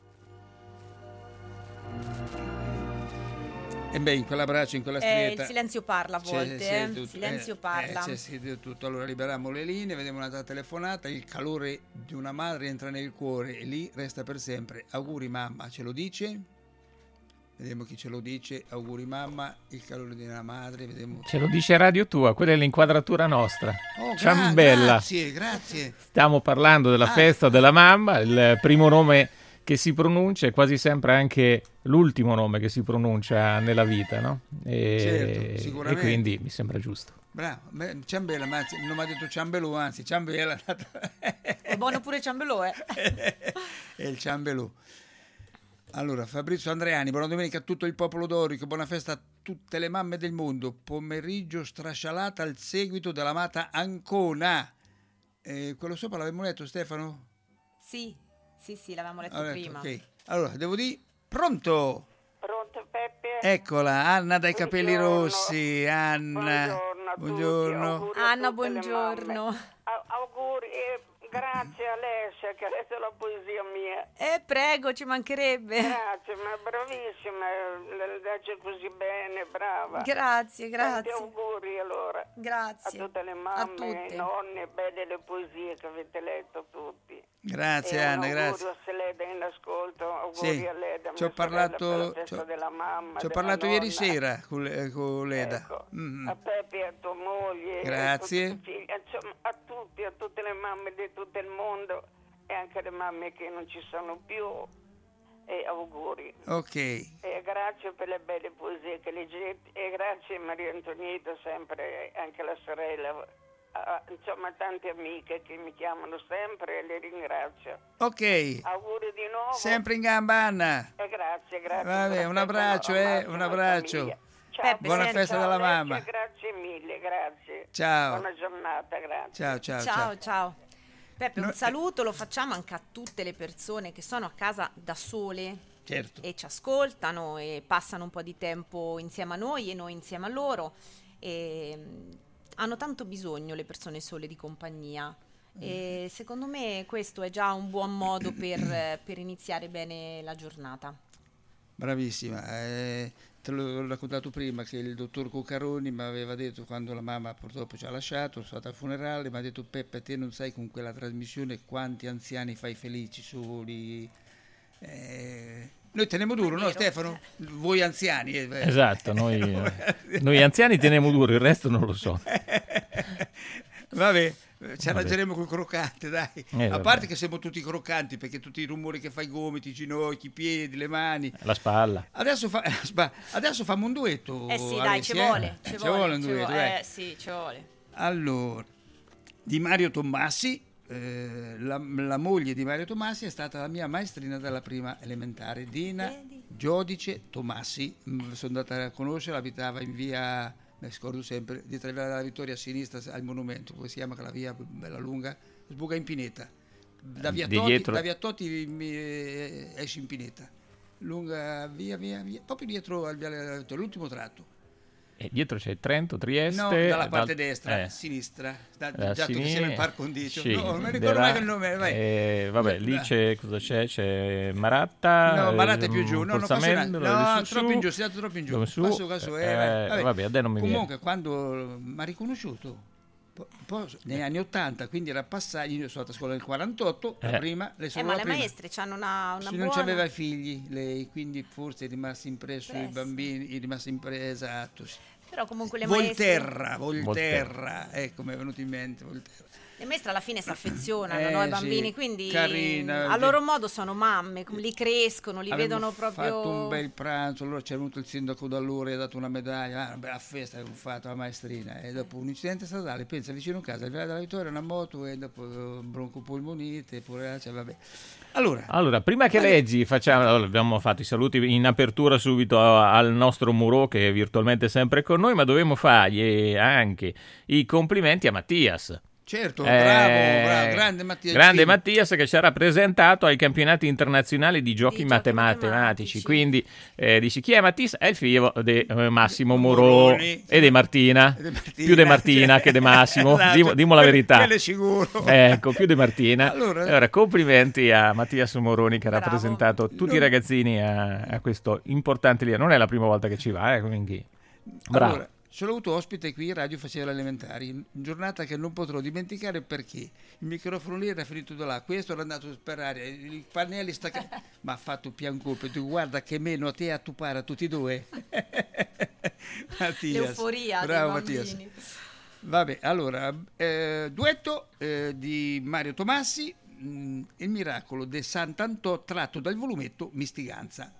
Speaker 3: E beh, in quell'abbraccio, in quella strietta...
Speaker 5: Il silenzio parla a volte, il silenzio parla.
Speaker 3: C'è tutto. Allora liberiamo le linee, vediamo una telefonata, il calore di una madre entra nel cuore e lì resta per sempre. Auguri mamma, ce lo dice? Vediamo chi ce lo dice. Auguri mamma, il calore di una madre, vediamo.
Speaker 4: Ce lo dice Radio Tua, quella è l'inquadratura nostra.
Speaker 3: Oh,
Speaker 4: Ciambella.
Speaker 3: Grazie.
Speaker 4: Stiamo parlando della festa della mamma, il primo nome che si pronuncia è quasi sempre anche l'ultimo nome che si pronuncia nella vita, no?
Speaker 3: Certo, sicuramente.
Speaker 4: E quindi mi sembra giusto.
Speaker 3: Bravo, Ciambella, ma non mi ha detto Ciambelù, anzi Ciambella.
Speaker 5: È buono pure Ciambelù,
Speaker 3: È il Ciambelù. Allora, Fabrizio Andreani, buona domenica a tutto il popolo dorico, buona festa a tutte le mamme del mondo, pomeriggio strascialata al seguito dell'amata Ancona. Quello sopra l'avevamo letto, Stefano?
Speaker 5: Sì, l'avevamo letto prima.
Speaker 3: Ok, allora, devo dire, pronto?
Speaker 1: Pronto Peppe?
Speaker 3: Eccola, Anna dai capelli rossi, Anna.
Speaker 1: Buongiorno.
Speaker 5: Anna, buongiorno.
Speaker 1: Auguri. Grazie Alessia che ha letto la poesia mia.
Speaker 5: Prego, ci mancherebbe.
Speaker 1: Grazie, ma bravissima, la legge così bene, brava.
Speaker 5: Grazie.
Speaker 1: Tanti auguri allora.
Speaker 5: Grazie.
Speaker 1: A tutte le mamme, ai nonni, belle le poesie che avete letto tutti.
Speaker 3: Grazie Anna, grazie.
Speaker 1: Auguri a Leda in ascolto, auguri a Leda.
Speaker 3: Ci ho parlato,
Speaker 1: della mamma,
Speaker 3: ci ho parlato ieri sera con Leda.
Speaker 1: Ecco, a Peppe e a tua moglie.
Speaker 3: Grazie.
Speaker 1: Insomma, a tutte le mamme di tutto il mondo e anche le mamme che non ci sono più. E auguri.
Speaker 3: Ok.
Speaker 1: E grazie per le belle poesie che leggete e grazie a Maria Antonietta, sempre anche la sorella. Insomma, tante amiche che mi chiamano sempre e le ringrazio.
Speaker 3: Ok.
Speaker 1: Auguri di nuovo.
Speaker 3: Sempre in gamba Anna.
Speaker 1: E grazie.
Speaker 3: Vabbè, un abbraccio, un abbraccio.
Speaker 1: Ciao,
Speaker 3: buona festa della mamma.
Speaker 1: Grazie mille, grazie.
Speaker 3: Ciao.
Speaker 1: Buona giornata, grazie.
Speaker 3: Ciao.
Speaker 5: Peppe, un saluto lo facciamo anche a tutte le persone che sono a casa da sole.
Speaker 3: Certo.
Speaker 5: E ci ascoltano e passano un po' di tempo insieme a noi e noi insieme a loro. E hanno tanto bisogno le persone sole di compagnia e secondo me questo è già un buon modo per iniziare bene la giornata.
Speaker 3: Bravissima, te l'ho raccontato prima che il dottor Cuccaroni mi aveva detto quando la mamma purtroppo ci ha lasciato, sono stato al funerale, mi ha detto Peppe, te non sai con quella trasmissione quanti anziani fai felici, soli. Noi teniamo duro, no Stefano? Voi anziani.
Speaker 4: Esatto, noi anziani teniamo duro, il resto non lo so.
Speaker 3: Vabbè, ci arrangeremo col croccante, dai. A parte che siamo tutti croccanti, perché tutti i rumori che fai, i gomiti, i ginocchi, i piedi, le mani.
Speaker 4: La spalla.
Speaker 3: Adesso fammo un duetto.
Speaker 5: Sì, dai, ci vuole
Speaker 3: un duetto.
Speaker 5: Sì, ci vuole.
Speaker 3: Allora, di Mario Tommassi. La moglie di Mario Tommassi è stata la mia maestrina della prima elementare, Dina Giodice Tommassi. Sono andata a conoscerla, abitava in via, mi scordo sempre, dietro la della Vittoria a sinistra al monumento, come si chiama quella via bella lunga, sbuca in Pineta, da via Toti esci in Pineta, lunga via, proprio dietro all'ultimo tratto.
Speaker 4: E dietro c'è Trento, Trieste.
Speaker 3: No, dalla parte destra, sinistra. Già tu che sei nel par condicio.
Speaker 4: Sì,
Speaker 3: no, non mi ricordo mai il nome.
Speaker 4: Vabbè, lì c'è C'è Maratta.
Speaker 3: No, Maratta è più giù. No, troppo in giù, sei andato troppo in giù.
Speaker 4: Vabbè, non mi
Speaker 3: comunque, quando mi ha riconosciuto, poi negli anni 80, quindi era passato, io sono andato a scuola nel 48, la prima,
Speaker 5: ma le maestre hanno una buona...
Speaker 3: Non aveva figli lei, quindi forse è rimasto impresso i bambini, esatto.
Speaker 5: Però comunque le
Speaker 3: Volterra, ecco, mi è venuto in mente Volterra.
Speaker 5: Le maestre alla fine si affezionano ai bambini, quindi
Speaker 3: carina,
Speaker 5: a loro modo sono mamme, li crescono, li vedono proprio...
Speaker 3: Abbiamo fatto un bel pranzo, allora c'è venuto il sindaco da loro e ha dato una medaglia, una bella festa che hanno fatto la maestrina, e dopo un incidente stradale, pensa, vicino a casa, al Viale della Vittoria, una moto e dopo broncopolmonite, pure, cioè, vabbè.
Speaker 4: Allora, prima che leggi, abbiamo fatto i saluti in apertura subito al nostro Muro, che è virtualmente sempre con noi, ma dovremmo fargli anche i complimenti a Mattias.
Speaker 3: Certo, bravo, grande Mattias.
Speaker 4: Grande Mattias, che ci ha rappresentato ai campionati internazionali di giochi matematici. Quindi dici, chi è Mattias? È il figlio di Massimo Moroni e di Martina. Più di Martina che di Massimo.
Speaker 3: Esatto.
Speaker 4: Dimo la verità.
Speaker 3: Quello è sicuro.
Speaker 4: Ecco, più di Martina. Allora, complimenti a Mattias Moroni, che ha rappresentato tutti i ragazzini a questo importante lì. Non è la prima volta che ci va, quindi bravo.
Speaker 3: Allora, sono avuto ospite qui, Radio faceva le elementari, giornata che non potrò dimenticare perché il microfono lì era finito da là, questo era andato per aria, i pannelli ma ha fatto piancope, tu guarda che meno a te a tu para, tutti e due. Mattias,
Speaker 5: l'euforia
Speaker 3: bravo
Speaker 5: dei
Speaker 3: Mattias.
Speaker 5: bambini.
Speaker 3: Vabbè, allora, duetto di Mario Tomassi, Il miracolo de Sant'Antò, tratto dal volumetto Mistiganza.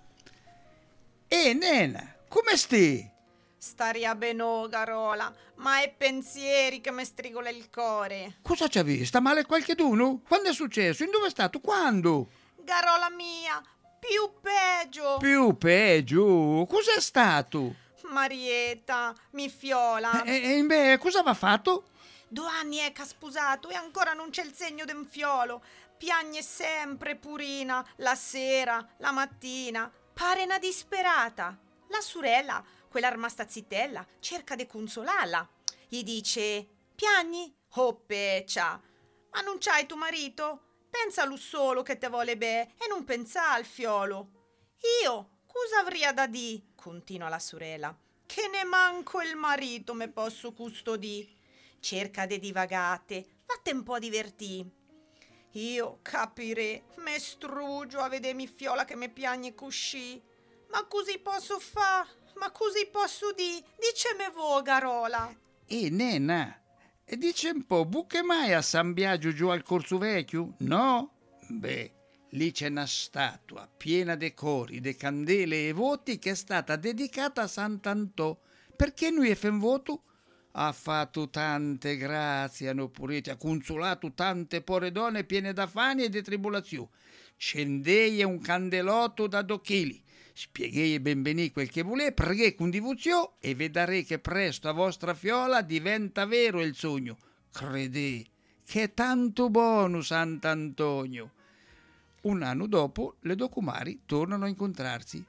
Speaker 3: Nena, come stai?
Speaker 5: Staria bene, Carola, ma è pensieri che mi strigola il cuore.
Speaker 3: Cosa c'avevi? Sta male qualcheduno? Quando è successo? In dove è stato? Quando?
Speaker 5: Carola mia, più peggio.
Speaker 3: Più peggio? Cos'è stato?
Speaker 5: Marietta, mi fiola.
Speaker 3: Beh, cosa va fatto?
Speaker 5: 2 anni è che ha sposato e ancora non c'è il segno d'un fiolo. Piagne sempre, purina, la sera, la mattina. Pare una disperata. La sorella, quella rimasta zittella, cerca di consolarla. Gli dice, piagni? Oh, peccia, ma non c'hai tuo marito? Pensa allo solo che te vuole bene e non pensa al fiolo. Io, cosa avrei da di? Continua la sorella. Che ne manco il marito me posso custodì. Cerca de divagate, vatte un po' divertì. Io, capire, me strugio a vedermi fiola che me piagne cuscì. Ma così posso fa? Ma così posso di? Diceme voi, Carola.
Speaker 3: Nena, dice un po', buche mai a San Biagio giù al Corso Vecchio? No? Beh, lì c'è una statua piena de cori, de candele e voti che è stata dedicata a Sant'Antò. Perché noi è fan voto? Ha fatto tante grazie, hanno puriti, ha consolato tante pore donne piene d'affani e di tribolazioni. Scendeie un candelotto da 2 chili. Spieghi benvenì quel che volè, preghi con divozione e vedrei che presto a vostra fiola diventa vero il sogno. Crede che è tanto buono Sant'Antonio. 1 anno dopo le 2 comari tornano a incontrarsi.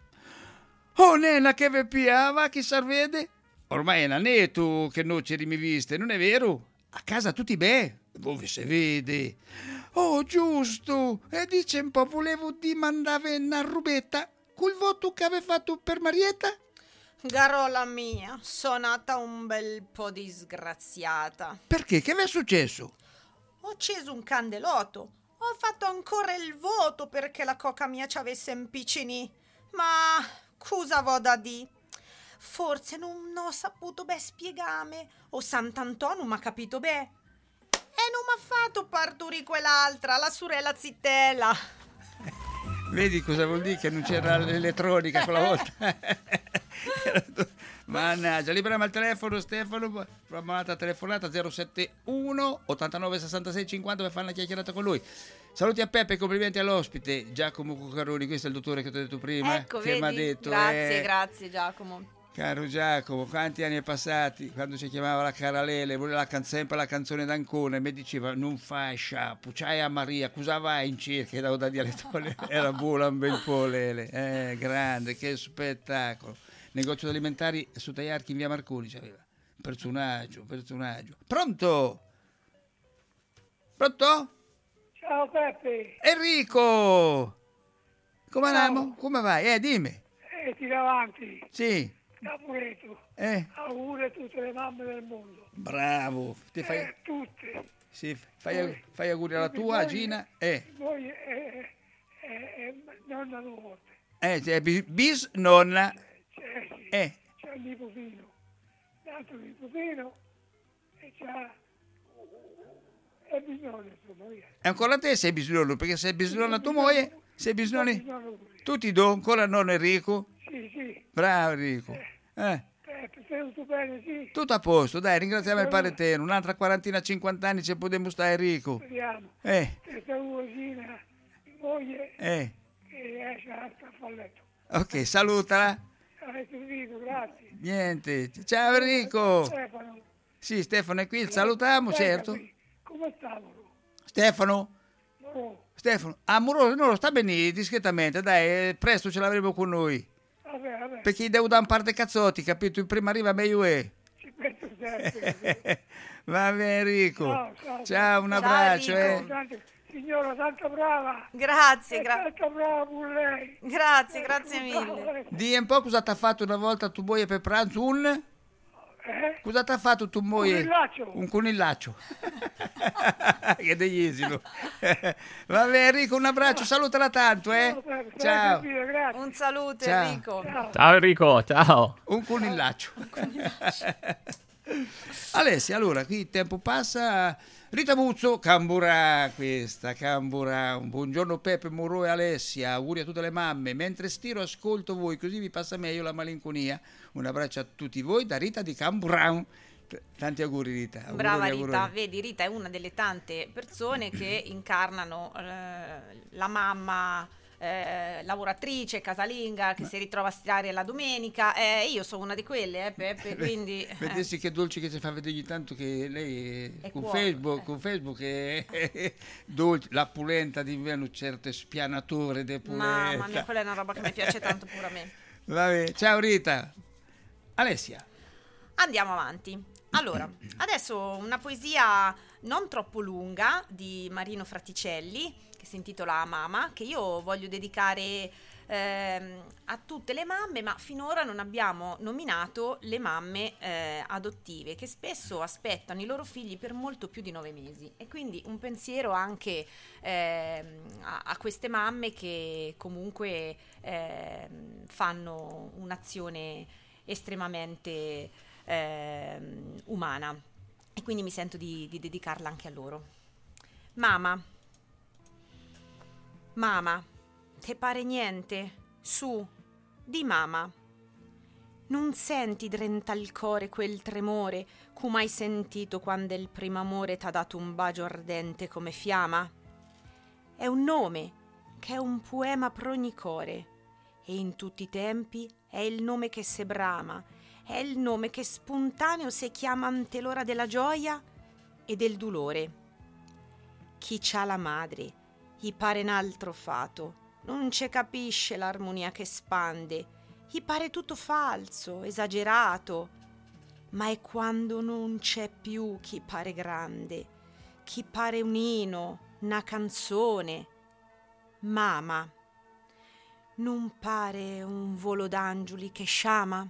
Speaker 3: Oh nena, che ve piava, chi s'arvede? Ormai è un annetto che non ci mi viste, non è vero? A casa tutti beh, dove si vede? Oh giusto, e dice un po' volevo dimandare una rubetta. Col voto che aveva fatto per Marietta?
Speaker 5: Carola mia, sono nata un bel po' disgraziata.
Speaker 3: Perché? Che vi è successo?
Speaker 5: Ho acceso un candelotto, ho fatto ancora il voto perché la coca mia ci avesse impiccinì. Ma cosa vo da di? Forse non ho saputo beh spiegame, o Sant'Antonio non m'ha capito beh. E non m'ha fatto parturire quell'altra, la sorella zittella.
Speaker 3: Vedi cosa vuol dire che non c'era l'elettronica quella volta? Mannaggia, liberiamo il telefono Stefano, programmata telefonata 071 89 66 50 per fare una chiacchierata con lui. Saluti a Peppe e complimenti all'ospite Giacomo Cuccaroni, questo è il dottore che ti ho detto prima.
Speaker 5: Ecco,
Speaker 3: che
Speaker 5: vedi?
Speaker 3: Detto,
Speaker 5: Grazie Giacomo.
Speaker 3: Caro Giacomo, quanti anni è passati quando ci chiamava la cara Lele, voleva sempre la canzone d'Ancona e mi diceva non fai sciapo, c'hai a Maria, cosa vai in cerca? E da dialettone era buona un bel po' Lele, grande, che spettacolo. Negozio di alimentari su Taiarchi in via Marconi c'aveva, personaggio. Pronto?
Speaker 1: Ciao Peppe.
Speaker 3: Enrico! Come andiamo? Come vai? Dimmi.
Speaker 1: Tira avanti.
Speaker 3: Sì.
Speaker 1: Capureto. Auguri a tutte le mamme del mondo.
Speaker 3: Bravo. Ti fai...
Speaker 1: tutte.
Speaker 3: Sì, fai auguri alla tua, a Gina.
Speaker 1: Poi è nonna nuote.
Speaker 3: C'è bis nonna.
Speaker 1: C'è il nipotino. l'altro nipotino e c'ha è bisnonno sua moglie.
Speaker 3: E ancora te sei bisnonno, perché sei bisnonna tua moglie, sei bisnonni. Tu ti do ancora nonno Enrico?
Speaker 1: Sì.
Speaker 3: Bravo Enrico.
Speaker 1: Tutto bene, sì.
Speaker 3: Tutto a posto, dai, ringraziamo il Padre Eterno. Un'altra 40-50 anni ci potremo stare, Enrico.
Speaker 1: Speriamo. Questa uomina, moglie, che esce a falletto.
Speaker 3: Ok, salutala.
Speaker 1: Grazie.
Speaker 3: Niente. Ciao Enrico.
Speaker 1: Stefano.
Speaker 3: Sì, Stefano è qui, salutiamo, certo.
Speaker 1: Come stiamo?
Speaker 3: Stefano?
Speaker 1: No.
Speaker 3: Stefano, amoroso, no, sta bene discretamente, dai, presto ce l'avremo con noi.
Speaker 1: Vabbè.
Speaker 3: Perché devo dare un par di cazzotti, capito? Prima arriva meglio è.
Speaker 1: Ci penso sempre.
Speaker 3: Va bene Enrico. Ciao, un abbraccio.
Speaker 1: Signora, tanto brava.
Speaker 5: Grazie.
Speaker 1: Tanto brava pure lei.
Speaker 5: Grazie mille.
Speaker 3: Dì un po' cosa ti ha fatto una volta tu moglie per pranzo? Cosa ti ha fatto tu moglie? Un conillaccio. Che degliesilo. Va bene Enrico, un abbraccio, salutala tanto, Ciao.
Speaker 5: Un saluto Enrico.
Speaker 4: Ciao Enrico, ciao.
Speaker 3: Un conillaccio. Alessia, allora, qui il tempo passa. Rita Buzzo, Camburà, un buongiorno Peppe, Moro e Alessia, auguri a tutte le mamme, mentre stiro ascolto voi, così vi passa meglio la malinconia. Un abbraccio a tutti voi da Rita di Camburà. Tanti auguri Rita.
Speaker 5: Brava Rita, vedi Rita è una delle tante persone che incarnano la mamma lavoratrice, casalinga, che si ritrova a stirare la domenica. Io sono una di quelle, Peppe, quindi...
Speaker 3: Vedessi che dolce che ci fa vedere ogni tanto che lei è con Facebook è dolce, la pulenta d'inverno, certe spianature de pulenta.
Speaker 5: Mamma mia, quella è una roba che mi piace tanto pure a me.
Speaker 3: Vabbè, ciao Rita. Alessia.
Speaker 5: Andiamo avanti. Allora, adesso una poesia non troppo lunga di Marino Fraticelli, che si intitola Mama, che io voglio dedicare a tutte le mamme, ma finora non abbiamo nominato le mamme adottive, che spesso aspettano i loro figli per molto più di 9 mesi, e quindi un pensiero anche a queste mamme che comunque fanno un'azione estremamente umana, e quindi mi sento di dedicarla anche a loro. Mama, te pare niente? Su, di mama. Non senti drenta il core quel tremore cum hai sentito quando il primo amore t'ha dato un bacio ardente come fiamma? È un nome che è un poema per ogni core, e in tutti i tempi è il nome che se brama, è il nome che spontaneo se chiama ante l'ora della gioia e del dolore. Chi c'ha la madre gli pare un altro fato, non ce capisce l'armonia che spande, gli pare tutto falso, esagerato, ma è quando non c'è più chi pare grande, chi pare un inno, una canzone. Mama, non pare un volo d'angeli che sciama?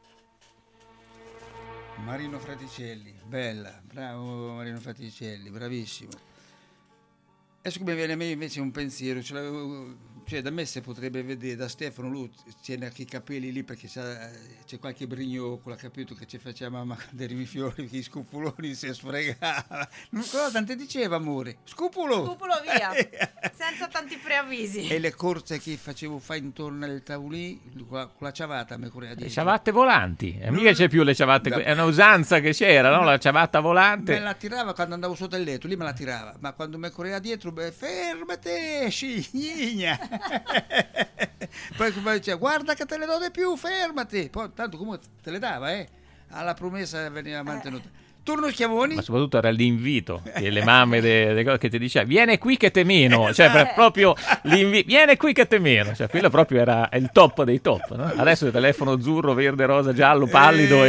Speaker 3: Marino Fraticelli, bella, bravo Marino Fraticelli, bravissimo. Adesso come viene a me invece un pensiero, cioè da me si potrebbe vedere, da Stefano lui tiene anche i capelli lì perché c'è qualche brignocolo, ha capito che ci faceva mamma quando eri fiori, che i scupoloni si sfregava. Cosa te diceva amore? Scupulo
Speaker 5: via, senza tanti preavvisi.
Speaker 3: E le corse che facevo fare intorno al tavolino con la ciabatta mi correva dietro.
Speaker 4: Le ciabatte volanti, mica c'è più le ciabatte, è un'usanza che c'era, no? La ciabatta volante.
Speaker 3: Me la tirava quando andavo sotto il letto, lì me la tirava, ma quando mi correva dietro, fermate, scigna. Poi diceva, guarda che te le do di più, fermati. Poi tanto comunque te le dava, alla promessa veniva mantenuta. Turno Schiavoni.
Speaker 4: Ma soprattutto era l'invito che le mamme che ti diceva viene qui che te meno, cioè proprio l'invito, viene qui che te meno, cioè quello proprio era il top dei top, no? Adesso il telefono azzurro, verde, rosa, giallo, pallido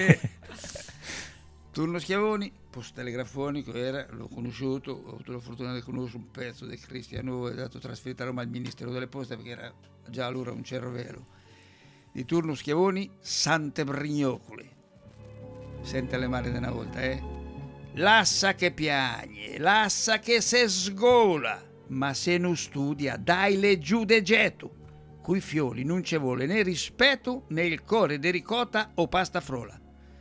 Speaker 3: Turno Schiavoni, post telegrafonico l'ho conosciuto, ho avuto la fortuna di conoscere un pezzo di Cristiano, è stato trasferito a Roma al Ministero delle Poste perché era già allora un cervello. Di Turno Schiavoni, Sante Brignocole. Sente le mani di una volta, L'assa che piagne, l'assa che se sgola, ma se non studia dai le giù de getto. Coi fiori non ci vuole né rispetto né il core di ricotta o pasta frola.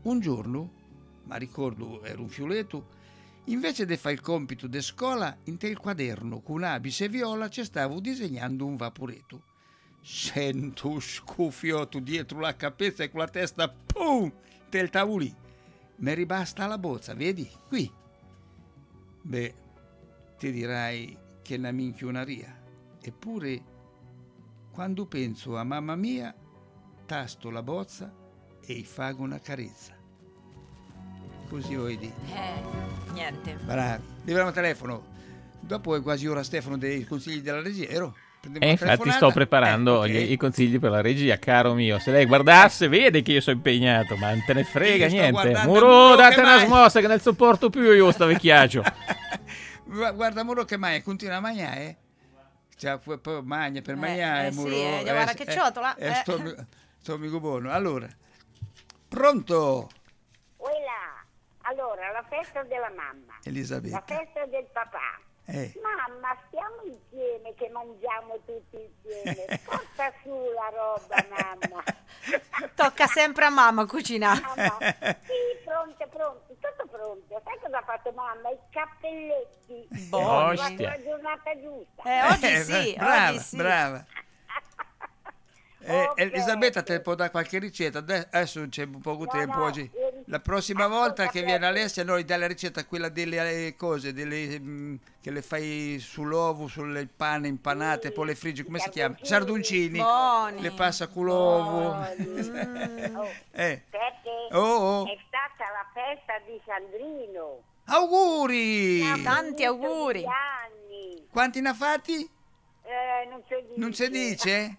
Speaker 3: Un giorno, ma ricordo era un fioletto, invece di fare il compito de scuola, in tel quaderno con abice viola ci stavo disegnando un vaporetto. Sento scuffiotto dietro la capezza e con la testa, pum, tel tavolì. Mi ribasta la bozza, vedi? Qui. Beh, ti dirai che è una minchionaria. Eppure, quando penso a mamma mia, tasto la bozza e gli fago una carezza. Così vedi.
Speaker 5: Niente.
Speaker 3: Bravi. Liberiamo il telefono. Dopo è quasi ora, Stefano, dei consigli della regia, vero?
Speaker 4: Infatti sto preparando
Speaker 3: okay.
Speaker 4: i consigli per la regia, caro mio. Se lei guardasse, vede che io sono impegnato, ma non te ne frega niente. Muro, date una smossa che non sopporto più io sto vecchiaccio.
Speaker 3: Guarda Muro che mai continua a mangiare, cioè, poi magna per mangiare, Muro.
Speaker 5: Sì, guarda che ciotola.
Speaker 3: Sto amico buono. Allora, pronto?
Speaker 1: Allora, la festa della mamma,
Speaker 3: Elisabetta.
Speaker 1: La festa del papà. Mamma, stiamo insieme che mangiamo tutti insieme. Porta su la roba, mamma.
Speaker 5: Tocca sempre a mamma cucinare.
Speaker 1: Mamma. Sì, pronto, tutto pronto. Sai cosa ha fatto mamma? I cappelletti.
Speaker 5: Buoni.
Speaker 1: La giornata giusta.
Speaker 5: Oggi sì,
Speaker 3: brava,
Speaker 5: oggi sì.
Speaker 3: Brava.
Speaker 1: Okay.
Speaker 3: Elisabetta te può dare qualche ricetta, adesso c'è poco tempo oggi. La prossima volta che viene Alessia noi dà la ricetta, quella delle cose, che le fai sull'uovo, sul pane impanate, poi le friggi, come si chiama? Sarduncini.
Speaker 5: Buoni.
Speaker 3: Le passa con l'uovo.
Speaker 1: Perché è stata la festa di Sandrino.
Speaker 3: Auguri!
Speaker 5: Tanti auguri.
Speaker 1: Anni.
Speaker 3: Quanti ne ha fatti?
Speaker 1: Non si
Speaker 3: dice?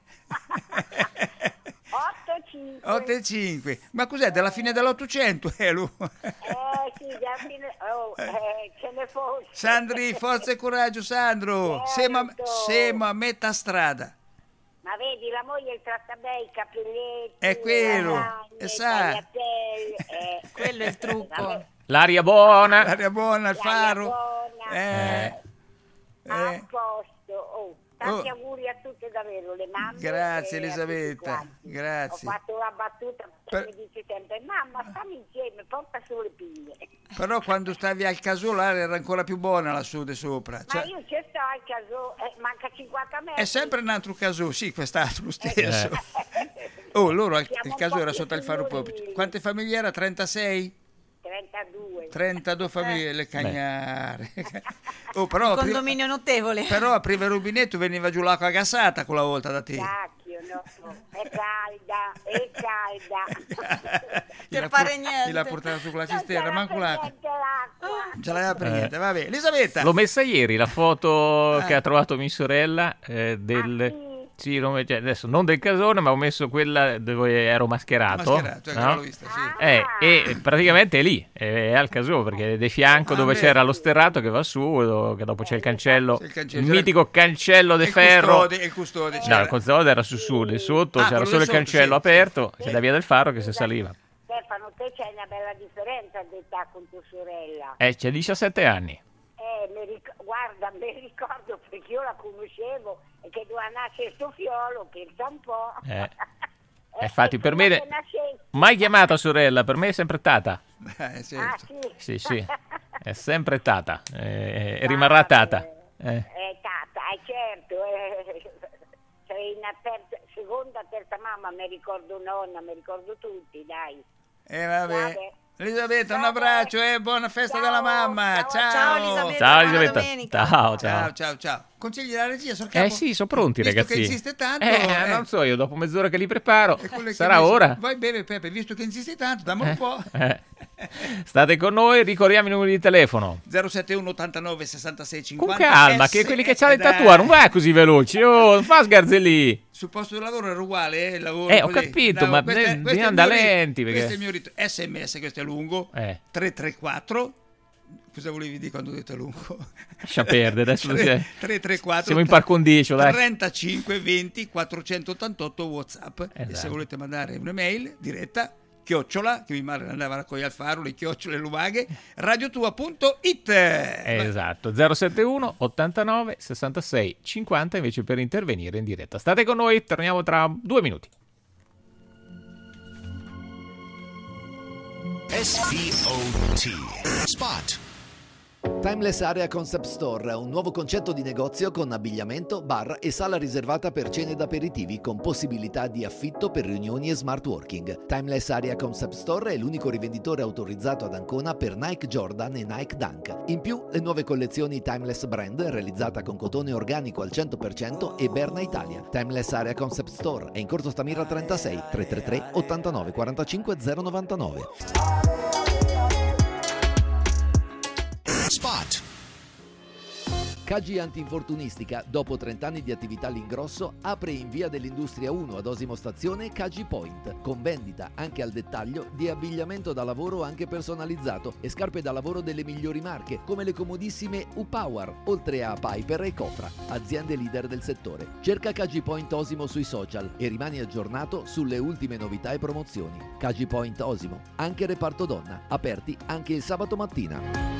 Speaker 1: 8
Speaker 3: e 5. Ma cos'è? Della fine dell'800?
Speaker 1: Sì, della fine. Ce ne fosse.
Speaker 3: Sandri, forza e coraggio, Sandro. Siamo a metà strada.
Speaker 1: Ma vedi, la moglie tratta bene i capelletti.
Speaker 3: È quello.
Speaker 5: Quello è il trucco.
Speaker 4: L'aria buona.
Speaker 3: Il faro.
Speaker 1: A posto. Tanti auguri a tutte davvero, le mamme.
Speaker 3: Grazie Elisabetta, grazie.
Speaker 1: Ho fatto la battuta perché mi dice sempre, mamma stiamo insieme, porta su le piglie.
Speaker 3: Però quando stavi al casolare era ancora più buona lassù di sopra.
Speaker 1: Ma io ci sto al caso, manca 50 metri.
Speaker 3: È sempre un altro caso, sì, quest'altro lo stesso. Loro il caso era sotto il faro proprio. Quante famiglie era? 36? 32 famiglie, le cagnare. Però
Speaker 5: condominio notevole.
Speaker 3: Però apriva il rubinetto, veniva giù l'acqua gassata quella volta da te.
Speaker 1: Cacchio, no, è calda.
Speaker 5: Che fare niente.
Speaker 3: L'ha portata su con la cisterna, manco l'acqua. Ce l'aveva per niente, vabbè. Elisabetta.
Speaker 4: L'ho messa ieri la foto che ha trovato mia sorella Sì, adesso non del casone, ma ho messo quella dove ero mascherato. No?
Speaker 3: L'ho vista, sì.
Speaker 4: E praticamente è lì, è al casone, perché è di fianco dove c'era lo sterrato che va su, che dopo c'è il cancello, il mitico cancello di ferro.
Speaker 3: Il custode,
Speaker 4: no, il custode era su, di sotto, c'era solo il cancello aperto, c'è da via del faro che si saliva.
Speaker 1: Stefano, te c'hai una bella differenza d'età con tua sorella.
Speaker 4: C'è 17 anni.
Speaker 1: Guarda, mi ricordo perché io la conoscevo e che doveva nascere sto fiolo, pensa un po'.
Speaker 4: Infatti per me mai chiamata sorella, per me è sempre tata.
Speaker 3: Certo.
Speaker 1: Sì.
Speaker 4: Sì, è sempre tata, e rimarrà tata.
Speaker 1: Tata, certo. Sei una seconda, terza mamma, mi ricordo nonna, mi ricordo tutti, dai.
Speaker 3: Vabbè. Elisabetta, un abbraccio e buona festa della mamma.
Speaker 5: Ciao Elisabetta.
Speaker 4: Ciao Elisabetta.
Speaker 3: Ciao. Consigli della regia, Sorcapo?
Speaker 4: Sì, sono pronti,
Speaker 3: visto
Speaker 4: ragazzi.
Speaker 3: Visto che insiste tanto.
Speaker 4: Non so, io dopo mezz'ora che li preparo, sarà ora.
Speaker 3: Vai bene, Peppe, visto che insisti tanto, dammi un po'.
Speaker 4: State con noi, ricordiamo i numeri di telefono.
Speaker 3: 071 89 66 50.
Speaker 4: Con calma, che quelli che c'hanno il tatuato non va così veloci. Non fa sgarzellì.
Speaker 3: Sul posto di lavoro era uguale, il lavoro
Speaker 4: ho capito, ma bisogna andare lenti.
Speaker 3: Questo è il mio rito. SMS, questo è lungo. 334. Cosa volevi dire quando ho detto lungo?
Speaker 4: Lascia perdere, adesso
Speaker 3: 334.
Speaker 4: Siamo in par condicio, dai.
Speaker 3: 35 20 488 WhatsApp. E se volete mandare un'email diretta, chiocciola, che mi pare andava a raccogliere al faro, le chiocciole, le luvaghe, radiotua.it.
Speaker 4: Esatto, 071 89 66 50 invece per intervenire in diretta. State con noi, torniamo tra 2 minuti.
Speaker 2: SPOT. Spot.
Speaker 6: Timeless Area Concept Store, un nuovo concetto di negozio con abbigliamento, bar e sala riservata per cene ed aperitivi con possibilità di affitto per riunioni e smart working. Timeless Area Concept Store è l'unico rivenditore autorizzato ad Ancona per Nike Jordan e Nike Dunk. In più, le nuove collezioni Timeless Brand, realizzata con cotone organico al 100% e Berna Italia. Timeless Area Concept Store è in Corso Stamira 36 333 89 45 099.
Speaker 2: Spot.
Speaker 6: Cagi Antinfortunistica, dopo 30 anni di attività all'ingrosso, apre in via dell'Industria 1 ad Osimo Stazione Cagi Point, con vendita anche al dettaglio di abbigliamento da lavoro anche personalizzato e scarpe da lavoro delle migliori marche, come le comodissime U-Power, oltre a Piper e Cofra, aziende leader del settore. Cerca Cagi Point Osimo sui social e rimani aggiornato sulle ultime novità e promozioni. Cagi Point Osimo, anche reparto donna, aperti anche il sabato mattina.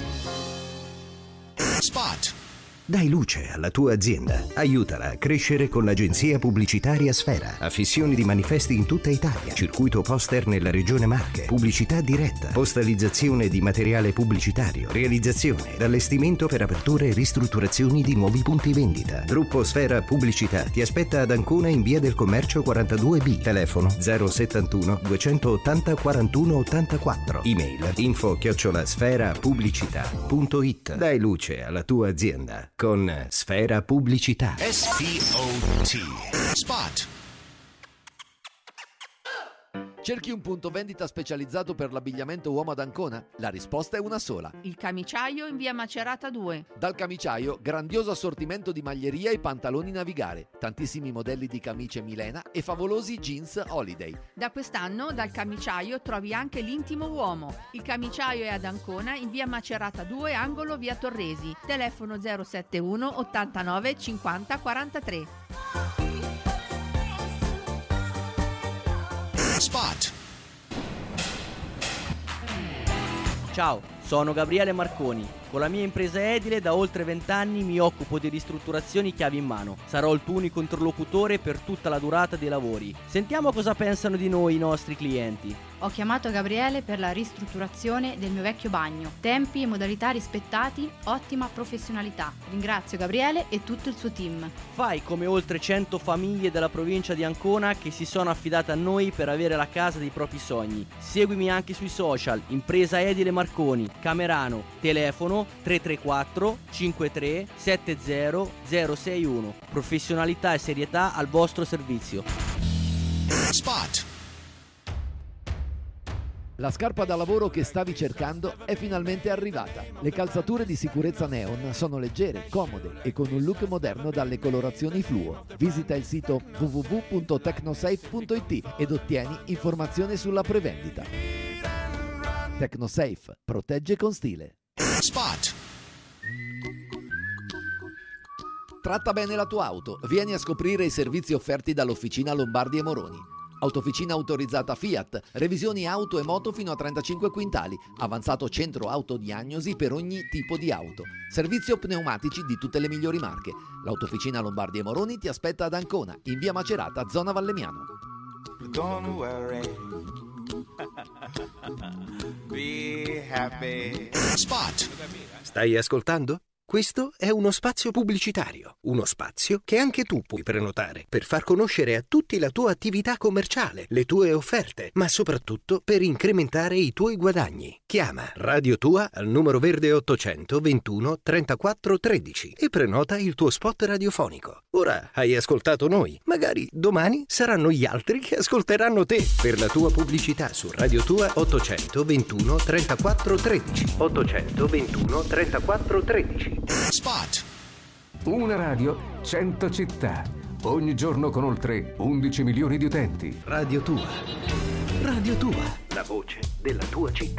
Speaker 2: Spot.
Speaker 7: Dai luce alla tua azienda. Aiutala a crescere con l'agenzia pubblicitaria Sfera. Affissioni di manifesti in tutta Italia. Circuito poster nella regione Marche. Pubblicità diretta. Postalizzazione di materiale pubblicitario. Realizzazione ed allestimento per aperture e ristrutturazioni di nuovi punti vendita. Gruppo Sfera Pubblicità ti aspetta ad Ancona in via del Commercio 42B. Telefono 071 280 41 84. Email info@sferapubblicità.it. Dai luce alla tua azienda con Sfera Pubblicità.
Speaker 2: SPOT. Spot.
Speaker 6: Cerchi un punto vendita specializzato per l'abbigliamento uomo ad Ancona? La risposta è una sola.
Speaker 8: Il Camiciaio in via Macerata 2.
Speaker 6: Dal Camiciaio, grandioso assortimento di maglieria e pantaloni navigare, tantissimi modelli di camicie Milena e favolosi jeans Holiday.
Speaker 8: Da quest'anno dal Camiciaio trovi anche l'intimo uomo. Il Camiciaio è ad Ancona in via Macerata 2, angolo via Torresi. Telefono 071 89 50 43.
Speaker 2: Spot.
Speaker 9: Ciao, sono Gabriele Marconi. Con la mia impresa edile da oltre 20 anni mi occupo di ristrutturazioni chiavi in mano. Sarò il tuo unico interlocutore per tutta la durata dei lavori. Sentiamo cosa pensano di noi i nostri clienti.
Speaker 10: Ho chiamato Gabriele per la ristrutturazione del mio vecchio bagno. Tempi e modalità rispettati, ottima professionalità. Ringrazio Gabriele e tutto il suo team.
Speaker 9: Fai come oltre 100 famiglie della provincia di Ancona che si sono affidate a noi per avere la casa dei propri sogni. Seguimi anche sui social, Impresa Edile Marconi, Camerano, telefono 334 53 70 061. Professionalità e serietà al vostro servizio.
Speaker 2: Spot.
Speaker 6: La scarpa da lavoro che stavi cercando è finalmente arrivata. Le calzature di sicurezza Neon sono leggere, comode e con un look moderno dalle colorazioni fluo. Visita il sito www.tecnosafe.it ed ottieni informazioni sulla prevendita. Tecnosafe, protegge con stile.
Speaker 2: Spot.
Speaker 6: Tratta bene la tua auto. Vieni a scoprire i servizi offerti dall'Officina Lombardi e Moroni. Autofficina autorizzata Fiat, revisioni auto e moto fino a 35 quintali, avanzato centro autodiagnosi per ogni tipo di auto, servizio pneumatici di tutte le migliori marche. L'Autofficina Lombardi e Moroni ti aspetta ad Ancona, in via Macerata, zona Valemiano.
Speaker 11: Don't worry. Be happy.
Speaker 2: Spot.
Speaker 7: Stai ascoltando? Questo è uno spazio pubblicitario, uno spazio che anche tu puoi prenotare per far conoscere a tutti la tua attività commerciale, le tue offerte, ma soprattutto per incrementare i tuoi guadagni. Chiama Radio Tua al numero verde 821 34 13 e prenota il tuo spot radiofonico. Ora hai ascoltato noi, magari domani saranno gli altri che ascolteranno te. Per la tua pubblicità su Radio Tua 821 34 13. 821 34 13.
Speaker 2: Spot.
Speaker 12: Una radio, 100 città. Ogni giorno con oltre 11 milioni di utenti.
Speaker 7: Radio Tua. Radio Tua.
Speaker 2: La voce della tua città.